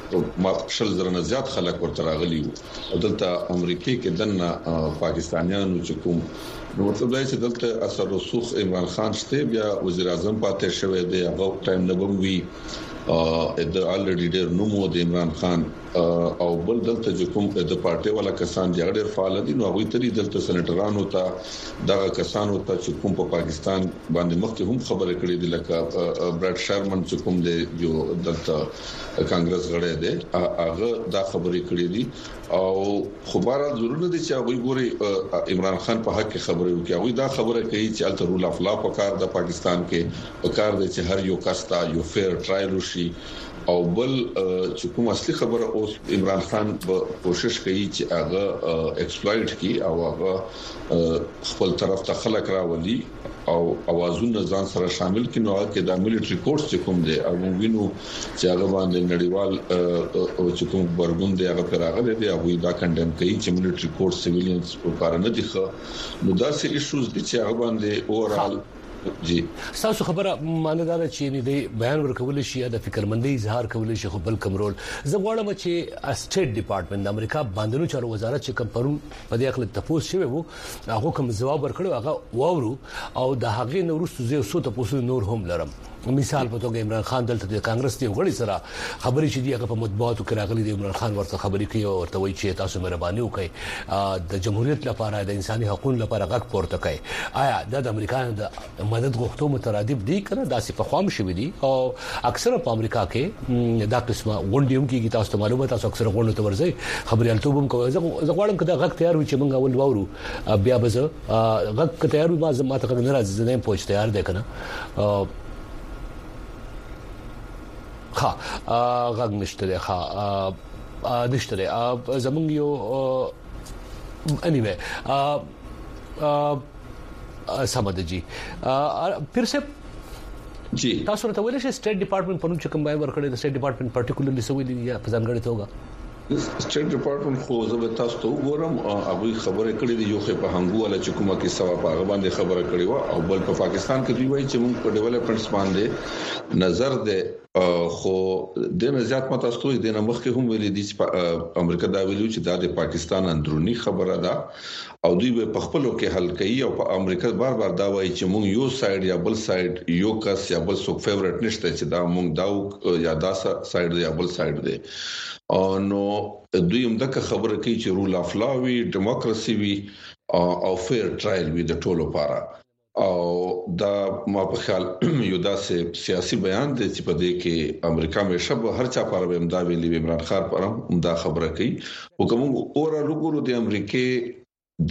ما شل زرنه زیات خلک ورته راغلي او دلته امریکای کې دنه پاکستانیانو چې کوم نو مطلب دا چې دلته اثر رسوخ عمران خان شته بیا وزیر اعظم پاتې شوی دی هغه ټایم نه بموي د الریډي ډیر نومو د عمران خان او بل دلته چې کوم د پارټي والا کسان دی ډیر فعال دي نو هغه تری دلته سېنیټرانو ته دغه کسانو ته چې کوم په پاکستان باندې مخکې هم خبرې کړې دي لکه براد شرمن چې کوم دی جو دلته کانګرس غړی دی هغه دا خبرې کړې دي او خبره ضرور نه دي چې هغه ګوري عمران خان په حق خبرې وکړي هغه دا خبره کوي چې الته رول اف لا په کار د پاکستان کې په کار دي چې هر یو کستا یو فیر ټرایل وشي او بل چې کوم اصلي خبره اوس عمران خان کوشش کوي چې هغه ایکسپلویټ کی او هغه خپل طرف ته خلک راولي او اوازونه ځان سره شامل کړي نو کې د ملټری کورس چې کوم دی او وینو چې هغه باندې نړیوال او چې کوم برګون دی هغه پر هغه دی هغه دا کنډم کوي چې ملټری کورس سیویلینز په کار نه دي نو دا سه ایشوز دي چې هغه باندې اورال جی تاسو خبره ماندار چې نه دی بیان ورکول شي د فکرمندۍ اظهار کول شي خو بل کمرول زه غواړم چې سټیټ ډپارټمنت د امریکا باندې چارو وزارت چې کوم پرون په دې اخل تاسو شوی وو هغه کوم جواب ورکړو هغه واورو او د هغه نورستو زه سو تاسو نور هم لرم مثال په توګه عمران خان دلته د کانګرس دی غړي سره خبرې چې دی هغه په مطبوعاتو کې راغلي دی عمران خان ورته خبرې کوي او ورته وایي چې تاسو مهرباني وکړئ د جمهوریت لپاره د انساني حقوقو لپاره غږ پورته کړئ آیا د امریکا د مدد غوښتو مترادف دي کنه داسې په خوام شوی دي او اکثره په امریکا کې دا قسمه غونډیوم کې تاسو معلومات تاسو اکثره غونډو ته ورځي خبري التوبم کوي زه غواړم کدا غږ تیار وي چې موږ اول واورو بیا به غږ تیار وي ما ته نه راځي نه پوښتنه تیار ده کنه ها غږ نشته ها نشته زمونږ یو انیوه سمد جی پھر سے جی تاسو ته ویل شي سټیټ ډپارټمنټ په نوم چې کوم بای ورکړي د سټیټ ډپارټمنٹ پارټیکولرلی سویل یا په ځانګړي توګه سټیټ ډپارټمنټ خو زه تاسو ته وګورم هغه خبره کړې دی یو خې په هنګو ولا چې کومه کې سوا په هغه باندې خبره کړې و او بل په پاکستان کې دی وایي چې موږ په ډیولپمنټس باندې نظر ده خو د نه زیات متاسو د نه مخکې هم ویلي دي چې امریکا دا ویلو چې د پاکستان اندرونی خبره ده او دوی په خپلو کې حل کوي او په امریکا بار دا وایي چې موږ یو سایډ یا بل سایډ یو کس یا بل څوک فیورټ نشته چې دا موږ دا یا دا سایډ یا بل سایډ دی نو دوی هم دغه خبره کوي چې رول اف لا وی ډیموکراسي وی او فیر ټرایل وی د ټولو لپاره او دا ما په خیال یو داسې سیاسي بیان دی چې په دې کې امریکا مې شب هر چا پر امدا ویلي عمران خان پر هم دا خبره کوي او کوم اورا لګورو د امریکای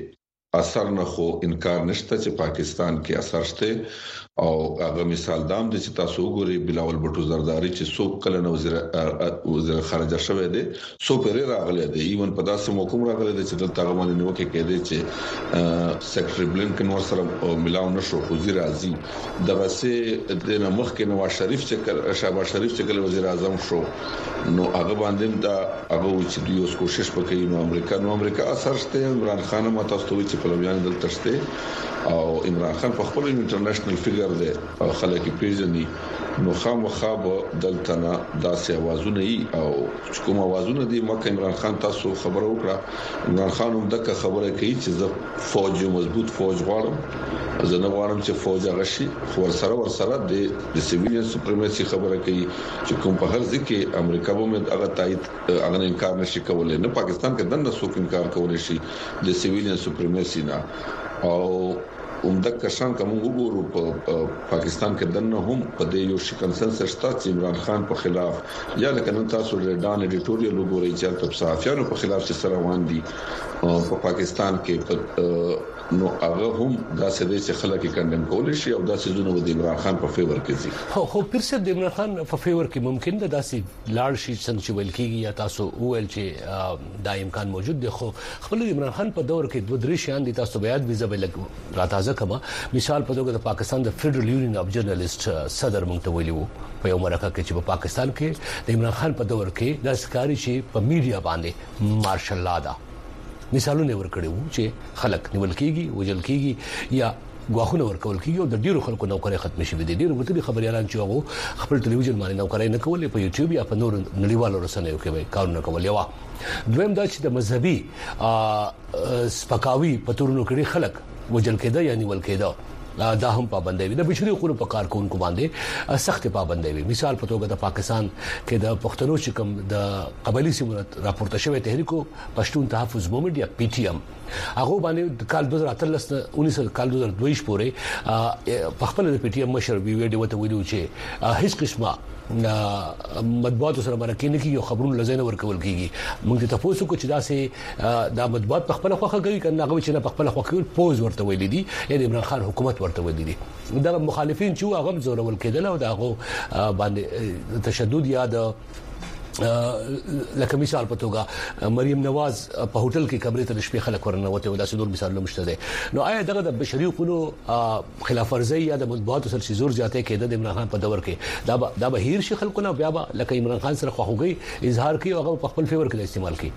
د اثر نه خو انکار نشته چې پاکستان کې اثر شته او هغه مثال دام د چې تاسو وګورئ بلاول بټو زرداری چې څوک کله نو وزیر خارجه شوی دی سو پرې راغلی دی ایون په داسې موقوم راغلی دی چې دلته غوښنه نیو کې کېده چې سیکریټری بلنکن ورسره ملاو نشو وزیر اعظم دغه سه د مخ کې نواز شریف چې شهباز شریف چې کله وزیر اعظم شو نو هغه باندې دا هغه چې دوی اوس کوشش وکړي نو امریکا اثر شته عمران خان ما تاسو ته چې په لویان دلته شته او عمران خان په خپل انټرنیشنل فیګر دی او خلک پیژني نو خامخا به دلته نه داسې اوازونه ای او کوم اوازونه دي مکه عمران خان تاسو خبره وکړه عمران خان هم دغه خبره کوي چې زه فوج مضبوط فوج غواړم زه نه غواړم چې فوج غشي خو ورسره د سیویلین سپریمسی خبره کوي چې کوم په هر ځکه امریکا به هغه تایید هغه انکار نشي کولای نه پاکستان کې دنه څوک انکار کولای شي د سیویلین سپریمسی نه او عمدہ کسان کوم وګورو په پاکستان کې دنه هم په دې یو شي کنسنسس شته چې عمران خان په خلاف یا لکه تاسو د ډان ایډیټوریال وګورئ چې په صحافیانو په خلاف چې سره روان دي په پاکستان کې نو هغه هم دا څه دي چې خلک کندم کول شي او دا څه زونه د عمران خان په فیور کې دي خو پیر څه د عمران خان په فیور کې ممکن ده داسې لاړ شي څنګه چې ویل کېږي یا تاسو ویل چې دا امکان موجود دی خو خپل عمران خان په دور کې دوه درې شیان دي تاسو بیا د ویزا بل راتازه کما مثال په توګه د پاکستان د فدرل یونین اف جرنالیست صدر مونږ ته ویلو په یو مرکه کې چې په پاکستان کې د عمران خان په دور کې د سکاري چې په میډیا باندې مارشل لا دا مثالونه ورکړي وو چې خلک نیول کېږي وجل کېږي یا غواخونه ورکول کیږي او د ډیرو خلکو نوکري ختم شي دي ډیرو وتلي خبريالان چې هغه خپل ټلویزیون باندې نوکري نه کولې په یوټیوب یا په نور نړیوالو رسنیو کې به کارونه کول یو دویم دا چې د مذهبي سپکاوي په تورونو کې خلک وجل کېده یعنی ول کېده دا هم پابندي وي د بشري حقوقو په کارکونکو باندې سخت پابندي وي مثال په توګه د پاکستان کې د پښتنو چې کوم د قبلي سیمه راپورته شوی تحریک پښتون تحفظ مومنت یا پی ټی ام هغه باندې د کال 2013 کال 2022 پورې په خپل د پی ټی ام مشر ویډیو ته ویلو چې هیڅ قسمه مطبوعات سره مرکه نه کیږي خبرونه لزینه ورکول کیږي موږ ته تاسو کو چې دا سه د مطبوعات په خپل خوخه کوي کنه هغه چې په خپل خوخه پوز ورته ویل دي یعنی عمران خان حکومت ورته ویل دي دا مخالفین چې هغه زورول کېدل او دا هغه باندې تشدد یا د لکه مثال په توګه مریم نواز په هوټل کې کمرې ته شپې خلک ورنوته ودا سدور مثال مشته ده نو آیا دغه د بشري حقوقو خلاف ورزي یا د مطبوعات سره زور زیاته کېده د عمران خان په دور کې دا به هیر شي خلکو نه بیا لکه عمران خان سره خوږي اظهار کوي او هغه په خپل فیور کې استعمال کوي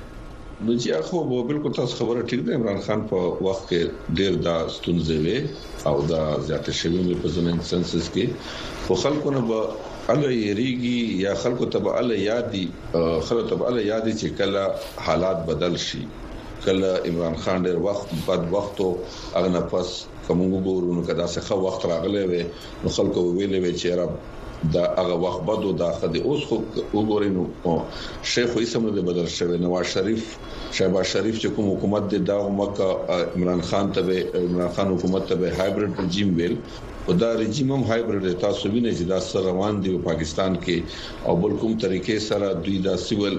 نو چې اخو بالکل تاسو خبره ټیک ده عمران خان په وخت کې ډیر دا ستونزې وي او دا زیاته شوی په زمين سنسس کې خو خلکو نه به الله یریږي یا خلکو ته الله یادي خلکو ته الله یادي چې کله حالات بدل شي کله عمران خان ډیر وخت بعد وختو هغه نه پس کوم وګورو نو کدا څه وخت راغلی وي نو خلکو ویلې وي چې رب دا هغه وخت بدو دا خدي اوس خو وګورئ نو شیخ اسم له بدل شوی نواز شریف شهباز شریف چې کوم حکومت د دا مکه عمران خان حکومت ته هایبرید رژیم ویل او دا رژیم هم هایبرید تاسو وینئ چې دا سره روان دی په پاکستان کې او بل کوم طریقې سره دوی دا سیول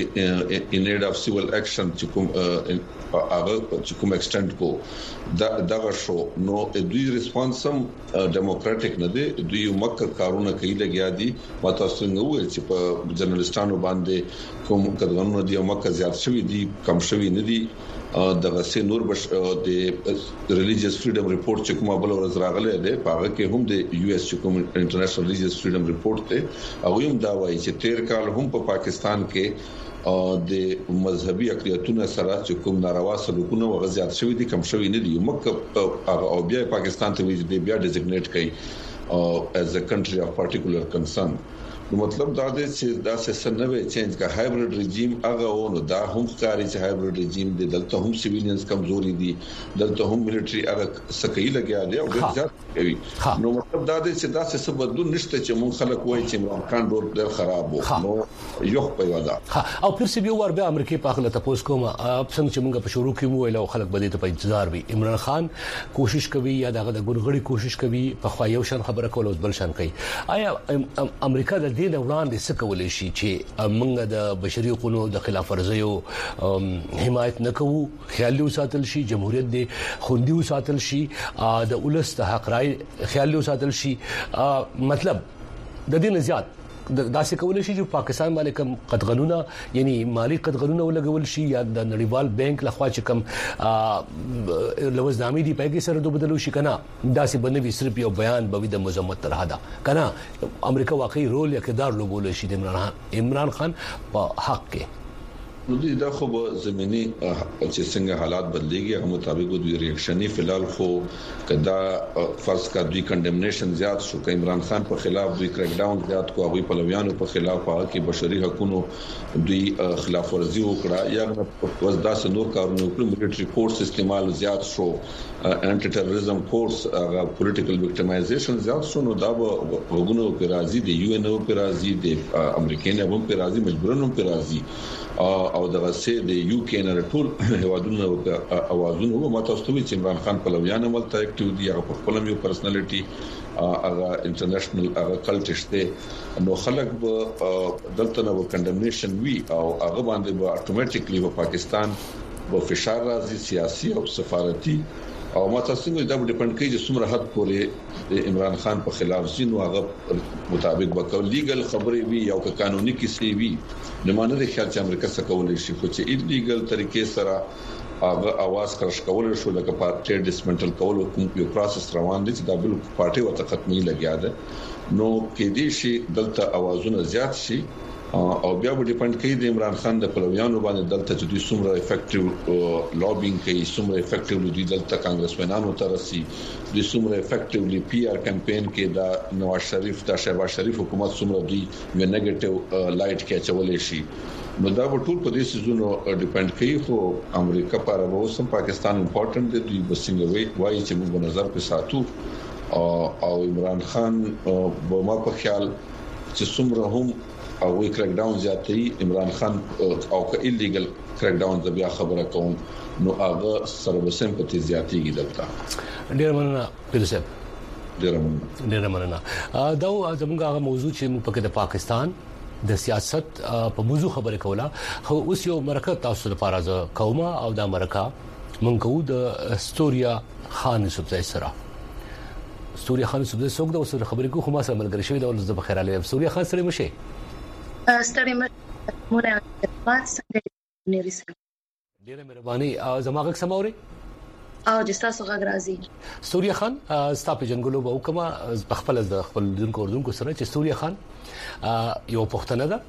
ان نیډ اف سیول اکشن چې کوم هغه چې کوم ایکسټند کو دا شو نو دوی ریسپانس هم ډیموکراټک نه دی دوی مکه کارونه کوي لګیا دي ما تاسو څنګه وایي چې په جرنالستانو باندې کوم کډغونو دی مکه زیات شوی دي کم شوی نه دي دغه سي نور بش د ریلیجیس فریډم ریپورت چې کومه بل ورځ راغله ده هغه کې هم د یو اس چې کوم انټرنیشنل ریلیجیس فریډم ریپورت ته هغه هم دا وایي چې 13 کال هم په پاکستان کې د مذهبي اقلیتونو سره چې کوم ناروا سلوکونه وغزيات شوی دي کم شوی نه دي مکه او بیا پاکستان ته ویل دي بیا ډیزګنیټ کړي as a country of particular concern نو مطلب دا دی چې دا څه نوې چینج کا هایبرید رژیم هغه ونه دا هم ښکاري چې هایبرید رژیم دی دلته هم سیویلینز کمزوري دي دلته هم ملټری هغه سکه لګیا دی او ډېر کوي نو مطلب دا دی چې دا څه بدلون نشته چې مون خلک وایي چې عمران خان ډېر خراب وو نو یو په ودا او پر سی بي ور به امریکای په خپل تاسو کوم څنګه چې مونږ په شروع کې مو ویل او خلک بده ته په انتظار وي عمران خان کوشش کوي یا دغه د ګورغړي کوشش کوي په خو یو شان خبره کول او بل شان کوي آیا امریکا د دې وړاندې څه کولای شي چې موږ د بشري حقوقو د خلاف ورزيو حمایت نکوو خیال وساتل شي جمهوریت د خوندي وساتل شي د ولس د حق رائے خیال وساتل شي مطلب د دې نه زیات دا څه کولای شي چې پاکستان باندې کوم قدغنونه یعنی مالی قدغنونه ولګول شي یا د نړیوال بانک لخوا چې کوم لوزنامې دی پیګي سره د بدلو شي کنه دا څه بنوي صرف یو بیان به د مذمت تر حدا کنه امریکا واقعي رول یا کردار لوبول شي د عمران خان په حق کې نو دا خو زميني چې څنګه حالات بدليږي هغه مطابق دوی ریاکشني فلال خو کدا فرض کا دوی کنډمنیشن زیات شو ک عمران خان په خلاف دوی کریک ډاون زیات کو هغه پلویانو په خلاف هغه کې بشري حقوقو دوی خلاف ورزي وکړه یا وزداس نور کارونه وکړو ملټری فورس استعمال زیات شو انټي ټیرریزم فورس هغه پولیټیکل وکټمایزیشن زیات شو نو دا وګونو په راضي دي یو ان او په راضي دي امریکایان هم په راضي مجبورن په راضي او دغه سي د یو کې نه ټول هوادونو اوازونه ما تاسو ته چې عمران خان په لویان عمل ته اکټیو دي هغه په خپل یو پرسنالټي هغه انټرنیشنل هغه کلټشته نو خلک به دلته نو کنډمنیشن وی او هغه باندې به اتوماتیکلی په پاکستان په فشار راځي سیاسي او سفارتي او ما تاسو ته دا ډیپند کوي چې څومره حد پورې عمران خان په خلاف زینو هغه مطابق وکړ لیګل خبرې وی او قانوني کیسې وی نه مانه د خیال چې امریکا څخه کولای شي خو چې ایلیګل طریقې سره هغه आवाज کرش کول شو لکه پارټي ډیسمنټل کول کوم یو پروسس روان دي چې دا بل پارټي وته ختمي لګیا ده نو کې دې شي دلته اوازونه زیات شي او بیا به ډیپند کوي د عمران خان د پلویانو باندې دلته چې دوی څومره افیکټیو لابینګ کوي څومره افیکټیو دوی دلته کانګرسمنانو ترسي دوی څومره افیکټیولی پی آر کمپاین کې دا نواز شریف د شهباز شریف حکومت څومره دوی یو نیگیټیو لایټ کې چولې شي نو دا په ټول په دې سيزونو ډیپند کوي خو امریکا پر اوسم پاکستان امپورټنت دی دوی بسنګ وایي چې موږ نظر په ساتو او عمران خان په ما په خیال چې څومره هم او وی کریک ډاون زیاتې عمران خان او که ایلیګل کریک ډاون د بیا خبره کوم نو هغه سره به سمپاتي زیاتېږي دلته ډیر مننه پیرسب ډیر مننه دا زموږ هغه موضوع چې موږ پکې د پاکستان د سیاست په موضوع خبرې کوله خو اوس یو مرکه تاسو لپاره ز کومه او دا مرکه مونږ کوو د ستوریا خان یوسفزئی سره ستوریا خان یوسفزئی څوک دا اوس خبرې کوو خو ما سره ملګری شوی دا ولز د بخیر علی ستوریا خان سره مشه ستړي مونږه پات څنګه نيري سره ډیره مهرباني زماغه سماوري او جستا سره غرازي ستوریا خان ستاپ جنګلو به وکما خپل د خپل دونکو سره چې ستوریا خان یو پښتنه ده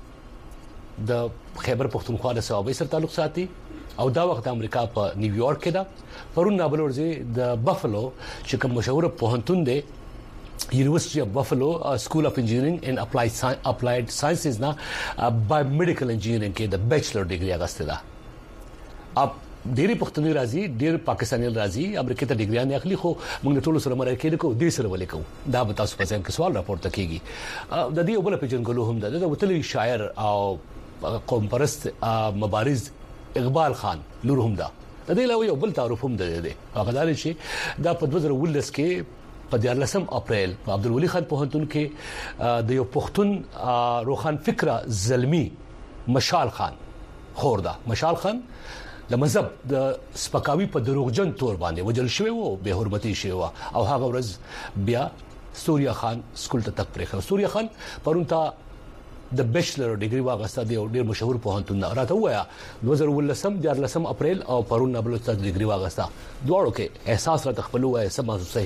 د خیبر پښتونخوا د صوبې سره تعلق ساتي او دا وخت امریکا په نیویارک کې ده پرون نابل ورځي د بافلو چې کوم مشهور پوهنتون دی University of Buffalo School of Engineering and Applied Sciences na Biomedical Engineering کې د بیچلر ډیګري اغسته ده اب ډېری پښتوني راځي ډېر پاکستاني راځي امریکا ته ډیګري نه اخلي خو موږ ټول سره مرکه کوو د سره ولیکو دا به تاسو په ځین کې سوال راپورته کیږي د دې بل په جنګلو هم ده د وتلي شاعر او قوم پرست مبارز اقبال خان نور هم ده د دې له یو بل تعارف هم ده هغه دال شي دا په 2019 کې په 14 اپریل په عبدالولي خان پوهنتون کې د یو پښتون روخان فکره زلمی مشال خان خوردا مشال خان د مذهب د سپکاوي په دروغجن تور باندې وجل شوی وو به حرمتي شوی وو او هغه ورځ بیا ستوریا خان سکول ته تک پرېخه ستوریا خان پرونتا د بیچلر ډیګري واغسته دی ډیر مشهور پوهنتون راته وایا 2019 اپریل او پرون نبل استاد ډیګري واغسته دواړو کې احساس را تخپلو وای سم محسوسه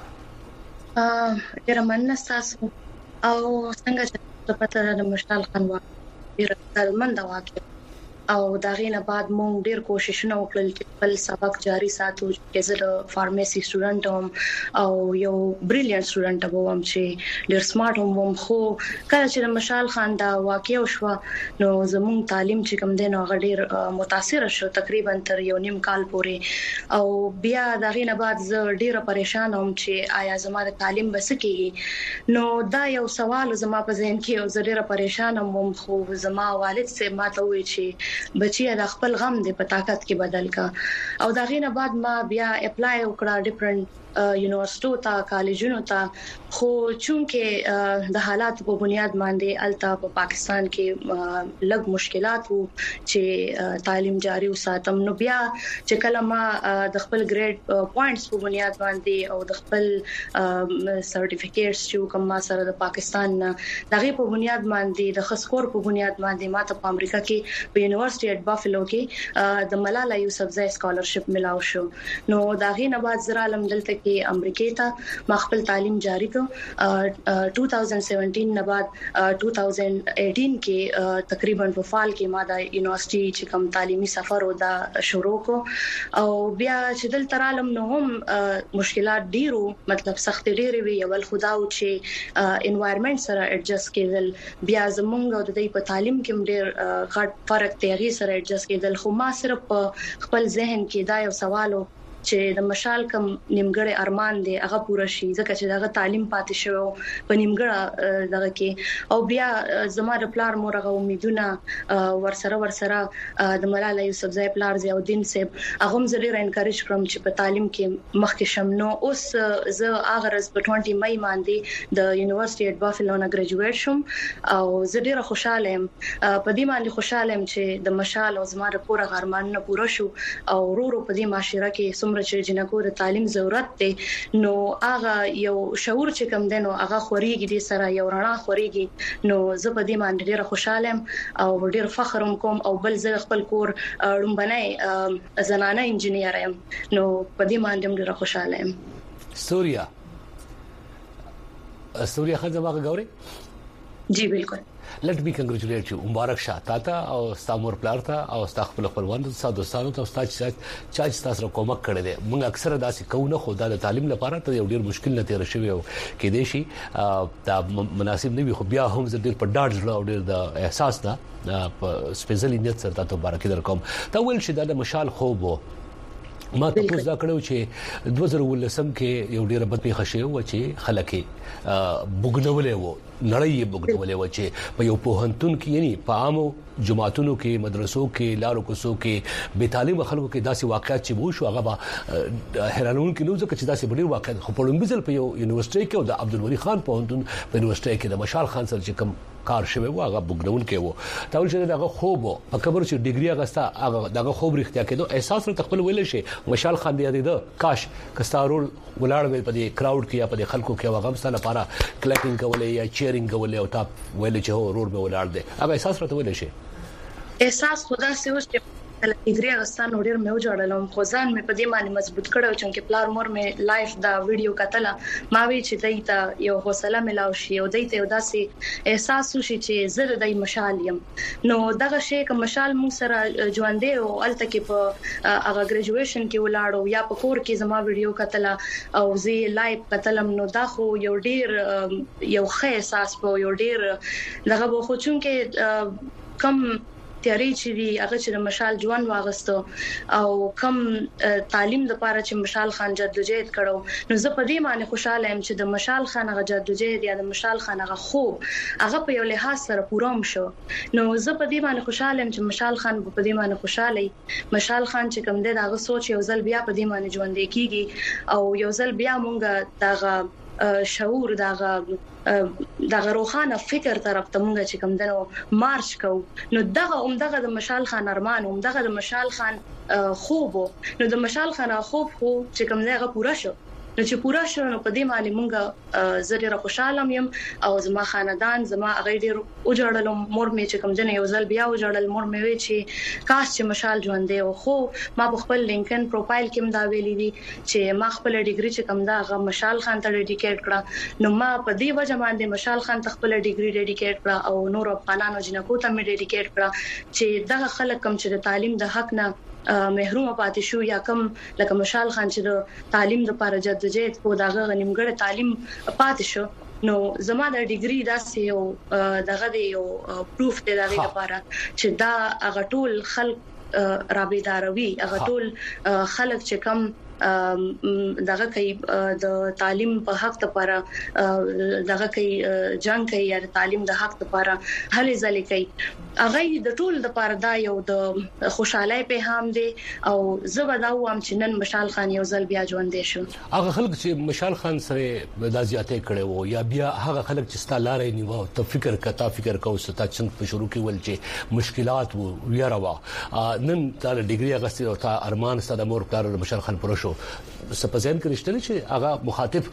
ډیر مننه تاسو او څنګه چې پته د مشال خان واقع ډیر درمند واقع او دا غینه بعد مونږ ډیر کوششونه وکړل چې خپل سبق جاری ساتو چې زه د فارمیسي سټوډنټ هم او یو بریلیانت سټوډنټ ووم چې ډیر سمارټ هم خو کله چې مشال خان دا واقع وشو نو زموږ تعلیم چې کوم دی نو غډیر متاثر شو تقریبا تر یو نیم کال پورې او بیا دا غینه بعد زه ډیر پریشان وم چې آیا زما د تعلیم بس کېږي نو دا یو سوال زما په ذهن کې او زه ډیر پریشان وم خو زما والد سه ماته وی چې بچي د خپل غم د په طاقت کې بدل کا او دا غینه بعد ما بیا اپلای وکړه ډیفرنٹ یونیورسيټو ته کالجونو ته خو چونکه د حالات په بنیاد باندې التا په پاکستان کې لږ مشکلات وو چې تعلیم جاری وساتم نو بیا چې کله ما د خپل ګریډ پوینټس په بنیاد باندې او د خپل سرټیفیکیټس چې کوم ما سره د پاکستان دغه په بنیاد باندې د خسکور په بنیاد باندې ما ته په امریکا کې په یونیورسيټي اټ بافلو کې د ملالا یوسفزئی سکالرشپ ملاو شو نو دغه نه بعد زرا علم دلته کې امریکا ته ما خپل تعلیم جاری کو 2017 نه بعد 2018 کې تقریبا په فال کې ما د یونیورسيټي چې کوم تعلیمي سفر و دا شروع کو او بیا چې دل ترالم نو هم مشکلات ډیرو مطلب سخت ډیره وی ول خداو چې انوایرنمنت سره اډجست کېدل بیا زمونږ د دې په تعلیم کې ډیر غټ فرق تیغي سره اډجست کېدل خو ما صرف خپل ذهن کې دا یو سوالو چې د مشال کم نیمګړی ارمان دی هغه پوره شي ځکه چې دغه تعلیم پاتې شو په نیمګړه دغه کې او بیا زما د پلار مورغه امیدونه ورسره د ملالا یوسفزئی پلار ضیاءالدین صاحب هغه هم زړه انکریج کړم چې په تعلیم کې مخکې شم نو اوس زه اغرز په 20 مې باندې د یونیورسيټي اټ بافلو نه ګریجویټ شوم او زه ډیره خوشاله یم په دې باندې خوشاله یم چې د مشال او زما د پوره ارمانونه پوره شو او ورو په دې معاشره کې چې جنکو د تعلیم ضرورت دی نو هغه یو شعور چې کم دی نو هغه خوريږي د سره یو رڼا خوريږي نو زه په دې باندې ډیره خوشاله یم او ډیر فخر کوم او بل زه خپل کور ډومبنه زنانه انجنیر یم نو په دې باندې ډیره خوشاله یم سوریا خان زما غوړي جی بالکل. let me congratulate you مبارک شه تاته او استامور پلار ته او استاخ خپل خپلوان ته دوستانو ته استاد چې تاسو کومک کړی دی. موږ اکثره داسې کوو خو د تعلیم لپاره ته یو ډیر مشکل نه تیر شوی او کې دی شي دا مناسب نه وي خو بیا هم ډیر په ډاډ ځړه او ډیر د احساس دا سپیشلی نیت سره تاسو مبارک درکوم. تا ویل چې دا د مشال خوب ما تاسو دا کړو چې 2019 کې یو ډیر بد پیښه شوی و چې خلک بوګنولې وو نړۍ بوګنولې و چې په یو پوهنتون کې یعنی په عامو جماعتونو کې مدرسو کې لارو کوڅو کې بې تعلیم خلکو کې داسې واقعیت چې وو شو هغه حیرانون کې نو ځکه چې داسې ډیر واقعیت خو په لومبیزل په یو یونیورسيټي کې او د عبدالولي خان پوهنتون په یونیورسيټي کې د مشال خان سره چې کوم کار شوی و هغه بوګنون کې وو تاول چې دغه خوب په خبر چې ډیګري غستا هغه دغه خوب رښتیا کېدو احساس ته خپل ویل شي مشال خان دی دا کاش کستارول ولاړ وي په دې کراود کې یا په دې خلکو کې هغه مستانه لپاره کلیکینګ کولای یا چیرینګ کولای او تا ویل چې هو رور به ولاړ دی هغه احساس راته ویل شي احساس خدا سي اوس چې ډیګري غستان ډیر مې وجوړلم خو ځان مې په دې باندې مضبوط کړو چې پلار مور مې لایف دا ویډیو کتله ما وی چې دایته یو حوصله ملاو شي او دایته یو داسې احساس وشي چې زه د مشال يم نو دغه شی کوم مشال مو سره ژوندې او الته کې په هغه ګریجویشن کې ولاړو یا په کور کې زما ویډیو کتله او زه لایف کتلم نو دا خو یو ډیر یو ښه احساس په یو ډیر دغه بو خو چون کې کم تیاری چې دی هغه چې مشال ژوند واغستو او کم تعلیم د لپاره چې مشال خان جدوجہد کړو نو زه په دې معنی خوشاله یم چې د مشال خان هغه جدوجہد یا د مشال خان هغه خوب هغه په یو لحاظ سره پوره شو نو زه په دې معنی خوشاله یم چې مشال خان په دې معنی خوشاله مشال خان چې کوم دی هغه سوچ یو ځل بیا په دې معنی ژوند کیږي او یو ځل بیا مونږه دغه شعور دغه روخانه فکر طرف ته مونږ چې کوم دنو مارچ کو نو دغه د مشال خان ارمان دغه د مشال خان خوب نو د مشال خان خوب خو چې کوم دغه پوره شو نو چې پوره شو نو په دې معنی مونږه زړه خوشاله یم او زما خاندان زما هغه ډیر وجړل مور مې چې کوم جن یو ځل بیا وجړل مور مې وی چې کاش چې مشال ژوند دی او خو ما په خپل لینکن پروفایل کې مدا ویلي دي چې ما خپل ډیګري چې کوم دا هغه مشال خان ته ډیډیکیټ کړه نو ما په دې وجه باندې مشال خان ته خپل ډیګري ډیډیکیټ کړه او نور افغانانو جنکو ته مې ډیډیکیټ کړه چې دغه خلک کم چې د تعلیم د حق نه محروم پاتې شو یا کم لکه مشال خان چې د تعلیم لپاره جدوجہد کو دغه غنیمګړ تعلیم پاتې شو نو زما د ډیګري داسې یو دغه دی یو پروف دی دغه لپاره چې دا هغه ټول خلک رابطاروي هغه ټول خلک چې کم دغه کوي د تعلیم په حق لپاره دغه کوي جنگ کوي یا تعلیم د حق لپاره هلې ځلې کوي هغه د ټول لپاره دا یو د خوشاله پیغام دی او زه به دا وایم چې نن مشال خان یو ځل بیا ژوند شو هغه خلک چې مشال خان سره د زیاتې کړي وو یا بیا هغه خلک چې ستالاره نیو ته فکر کوو ستا څنګه په شروع کې ول چې مشکلات وو یا روا نن تر ډیګري اغستې او تا ارمان ستاسو مور پلار مشال خان پروشو سپزین کې رښتینی چې هغه مخاطب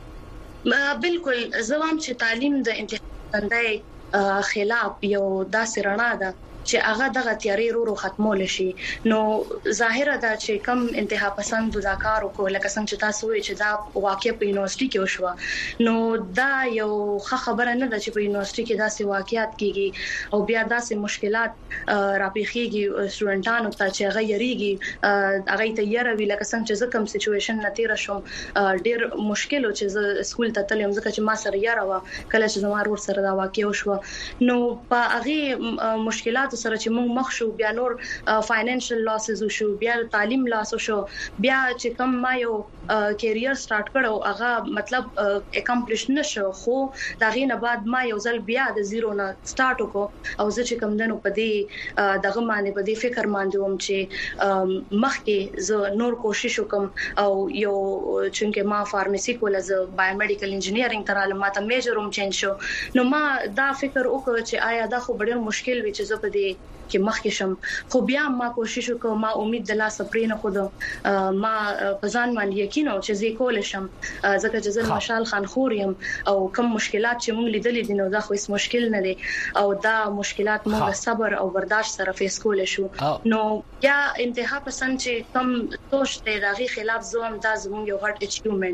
کې بالکل زوام چې تعلیم د انتخابندۍ خلاف یو داسې رڼا ده چې هغه دغه تیاری ورو ختمول شي نو ظاهره ده چې کم انتها پسند د کار او لکه څنګه چې تاسو وایي چې دا واقع په یونیورسيټي کې وشو نو دا یو ښه خبره نه ده چې په یونیورسيټي کې داسې واقعیت کیږي او بیا داسې مشکلات راپېخيږي سټوډنټانو ته چې هغه یریږي هغه ته یروي لکه څنګه چې کوم سچويشن نتیره شوم ډیر مشکل او چې سکول ته تلم ځکه چې ما سره یاره کله چې زما ور سره دا واقع وشو نو په هغه مشکلات سره چې موږ مخ شو بیا نور فاینانشل لاسز شو بیا تعلیم لاس شو بیا چې کوم ما یو کیریئر سٹارټ کړو هغه مطلب اکمپلیش نشو خو دا غینه بعد ما یو ځل بیا د زیرو نه سٹارټ وکړو او زه چې کوم دنو په دې دغه باندې په دې فکر باندې وم چې مخکې زه نور کوشش وکم او یو چې ما فارماسي کوله زه بایومډیکل انجینیرینګ تراله ما ته میجر هم چینج شو نو ما دا فکر وکړ چې آیا دا خو ډېر مشکل وي چې زه په دې کې مخکې شم خو بیا ما کوشش وکړم ما امید د لاس پرې نه خود ما په ځان باندې یقین او چې زه کول شم ځکه چې زه مشال خان خور یم او کوم مشکلات چې موږ لیدلې دي نو دا خو هیڅ مشکل نه دي او دا مشکلات موږ صبر او برداشت سره فیس کول شو نو یا انتها پسند چې کوم سوچ ته دغه خلاف زوم دا زموږ یو غټ اچیومنت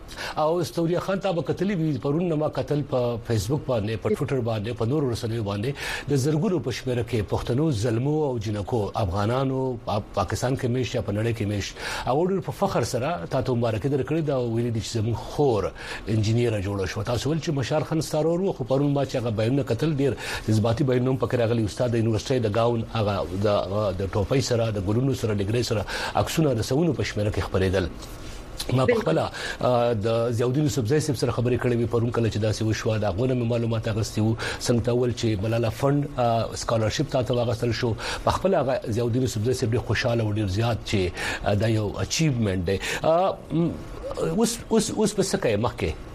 او استوریا خان ته کتلې وی پرون ما قتل په فیسبوک باندې په ټوئیټر باندې په نور رسنیو باندې د زرګونو په شمېر کې پښتنو ظلمو او جنکو افغانانو پاکستان کې میش یا په نړۍ کې میش او ډېر په فخر سره تاسو مبارک درکړی دا ویلي دي چې زموږ خور انجینیر جوړ شو تاسو ول چې مشار خان ستارور خو پرون ما چې هغه بیان قتل ډېر جذباتي بیانوم پکې راغلي استاد د یونیورسيټي د گاون هغه د ټوپۍ سره د ګلونو سره ډیګري سره عکسونه د سونو په شمېر کې خبرېدل ما په خپل د زیاودین یوسفزئی سره خبرې کړې وي پرون کله چې داسې وشو دا غوونه معلومات غوښتي وو څنګه ول چې ملاله فند سکالرشپ ته واغستل شو په خپل زیاودین یوسفزئی ډېر خوشاله و ډېر زیات چې دا یو اچیومنت دی اوس په څه کې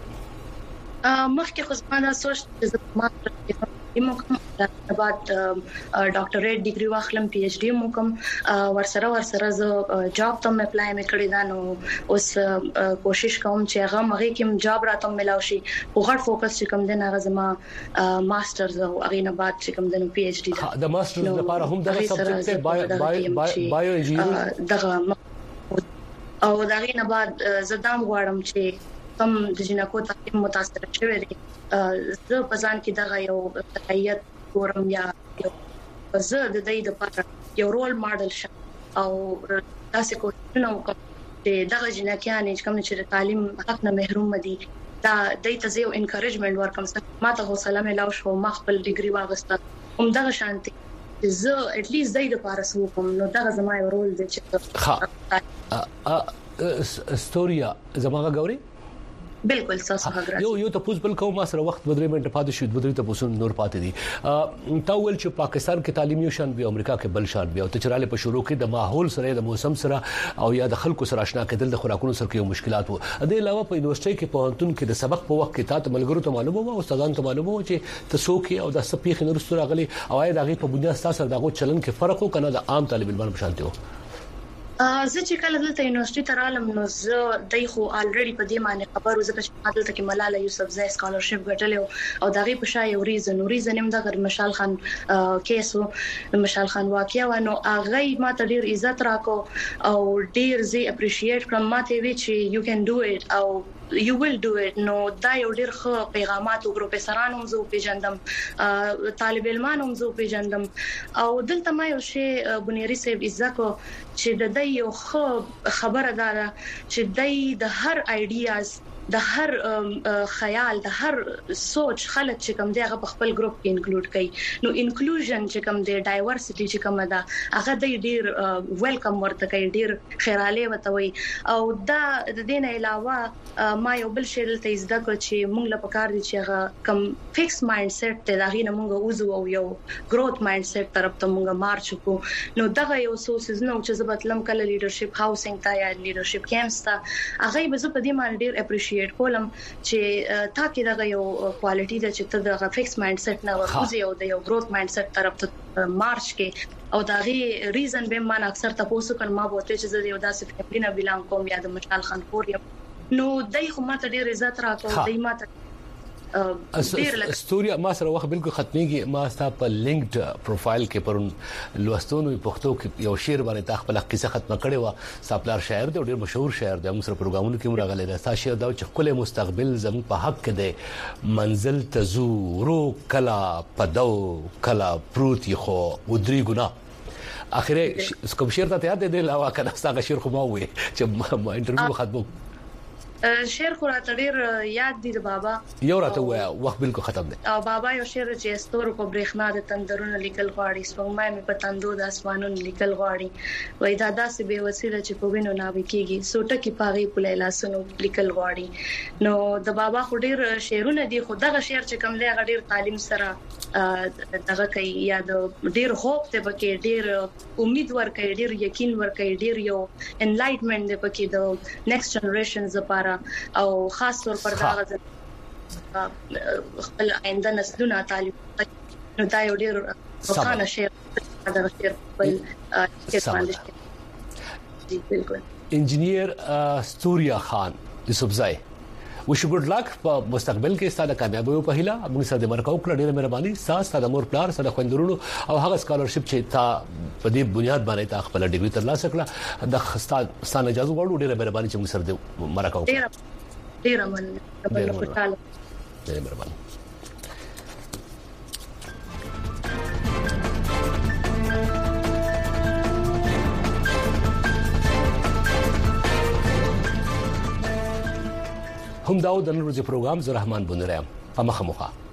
مخکې خو زما سوچ چې ما موږ بعد ډاکټریټ ډیګري واخلم پی ایچ ډي موکم ورسره ز جاب ته اپلای مې کړی دا نو اوس کوشش کوم چې هغه مغه کوم جاب راته ملاوي شي او غټ فوکس چې کوم دین هغه زما ماسترز او هغه نه بعد چې کوم دین پی ایچ ډي دا ماسترز لپاره هم دا سبجیکټ بایو انجینیرینګ دغه او دا غي نه بعد زدام غواړم چې کوم د جنکو تعلیم متاثر شوی دی زه په ځان کې دغه یو صلاحیت ورم یا زه د دې لپاره یو رول ماډل شم او تاسو کوښښ وکړم چې دغه جنکیان چې کوم چې تعلیم حق نه محروم دي دا د ته یو انکریجمنت ورکوم ما ته حوصله ملاو شو ما خپل ډیګري واغسته هم دغه شانتي زه اټ لیست د لپاره سوم نو دغه زما یو رول دی چې استوریا زماغه ګوري بالکل تاسو هغه یو تاسو بل کوم سره وخت بدري منټه پاتې شو بدري تاسو نور پاتې دي تا ول چې پاکستان کې تعلیمي شان بیا امریکا کې بل شان بیا او تچراله په شروع کې د ماحول سره د موسم سره او یا د خلکو سره آشنا کېدل د خوراکونو سره کې مشکلات وو د علاوه په یونیورسيټي کې په انتون کې د سبق په وخت کې تاسو ملګرو ته معلومه وو او استادانو ته معلومه وو چې تاسو کې او د سپیخ نورستو راغلي او دغه په بنیاد تاسو دغه چلن کې فرق وو کنه د عام طالب علمانو په شانتي وو زه چې کله دلته یونیورسيټي ته رالم نو زه دای خو الریډي په دې معنی خبر وزه چې دلته کې ملاله یوسفزئی سکالرشپ ګټلې او دغه په شای یو ریزن هم د مشال خان کیسو مشال خان واقعیا ونه هغه ما ته ډیر عزت راکو او ډیر زی اپریشیټ کړم ماته وی چې یو کین ډو اټ او you will do it نو دا یو ډیر ښه پیغامات او پروفیسورانو هم زو پیژندم طالب علمانو هم زو پیژندم او دلته ما یو شی بنيري صاحب عزت چې د دې یو ښه خبره ده چې د هر ایډیاز د هر خیال د هر سوچ خلک چې کوم دی هغه په خپل ګروپ کې انکلود کړي نو انکلوژن چې کوم دی ډایورسټي چې کوم ده هغه ډیر ویلکم ورته کوي ډیر خیراله وتوي او دا د دې نه علاوه ما یو بل شی دلته زده کړ چې موږ له پکار دي چې هغه کم فکس مایند سیټ ته دغه نه موږ وزو او یو گروث مایند سیټ طرف ته موږ مارچ وکړو نو دغه یو سوسز نو چې زبطلم کله لیډرشپ هاوسینګ ته یا لیډرشپ کیمپس ته هغه به زه په دې باندې ډیر اپریشیټ کولم چې تا کې دغه یو کوالټي ده چې ته دغه فکس مایند سیټ نه ورغوځي او د یو گروث مایند سیټ طرف ته مارچ کې او دا غي ریزن به من اکثر تاسو کله ما بوته چې زه یو داسې فیملی نه بلانګ کوم یا د مشال خان پور نو دای خو ماته ډیر عزت راکو دای ماته استوریا ما سره وخت بالکل ختميږي ما ستا په لینکډ پروفایل کې پرون لوستونو پښتو کې یو شعر باندې تا خپل قصه ختمه کړې و ساپلار شاعر دی ډیر مشهور شاعر دی موږ سره پروګرامونو کې راغلی دی تاسو شعر دا چې کله مستقبل زموږ په حق کې دی منزل تزورو کلا پدو کلا پروتي خو ودري ګنا اخره کوم شعر ته یاد دی لا کنه ستاسو شعر خو ما وې چې انټرویو ختمو شعر خو راته ډیر یاد دي د بابا یو راته وایا وخت بالکل ختم دی او بابا یو شعر چې استور په برېښنا د تندرونو لیکل غواړي سپوږمۍ مې په تندو د اسمانونو لیکل غواړي وای دا داسې به وسیله چې په وینو ناوي کیږي سوټه کې پاغي په لاسونو لیکل غواړي نو د بابا خو ډیر شعرونه دي خو دغه شعر چې کوم دی هغه ډیر تعلیم سره دغه کوي یا د ډیر هوپ ته پکې ډیر امید ورکړي ډیر یقین ورکړي ډیر یو انلایټمنټ دی پکې د نیکسټ جنریشنز لپاره او خاص طور پر دا خپل آینده نسلونه تعلیم نو دا یو ډیر روښانه شی دا شعر بل څه بالکل انجینیر استوریا خان یوسفزئی وش ګډ لک په مستقبل کې ستاسو کامیابی په هیله موږ سره د مرکو کړه ډیره مهرباني ستاسو د مور پلار سره خوندرونو او هغه سکالرشپ چې تا په دې بنیاد باندې تا خپل ډیګري ترلاسه کړه د ستاسو اجازه غواړو ډیره مهرباني چې موږ سره د مرکو ډیر مننه خوشاله ډیر مهرباني. هم داو د نن ورځې پروګرام زه رحمان بنورم په مخه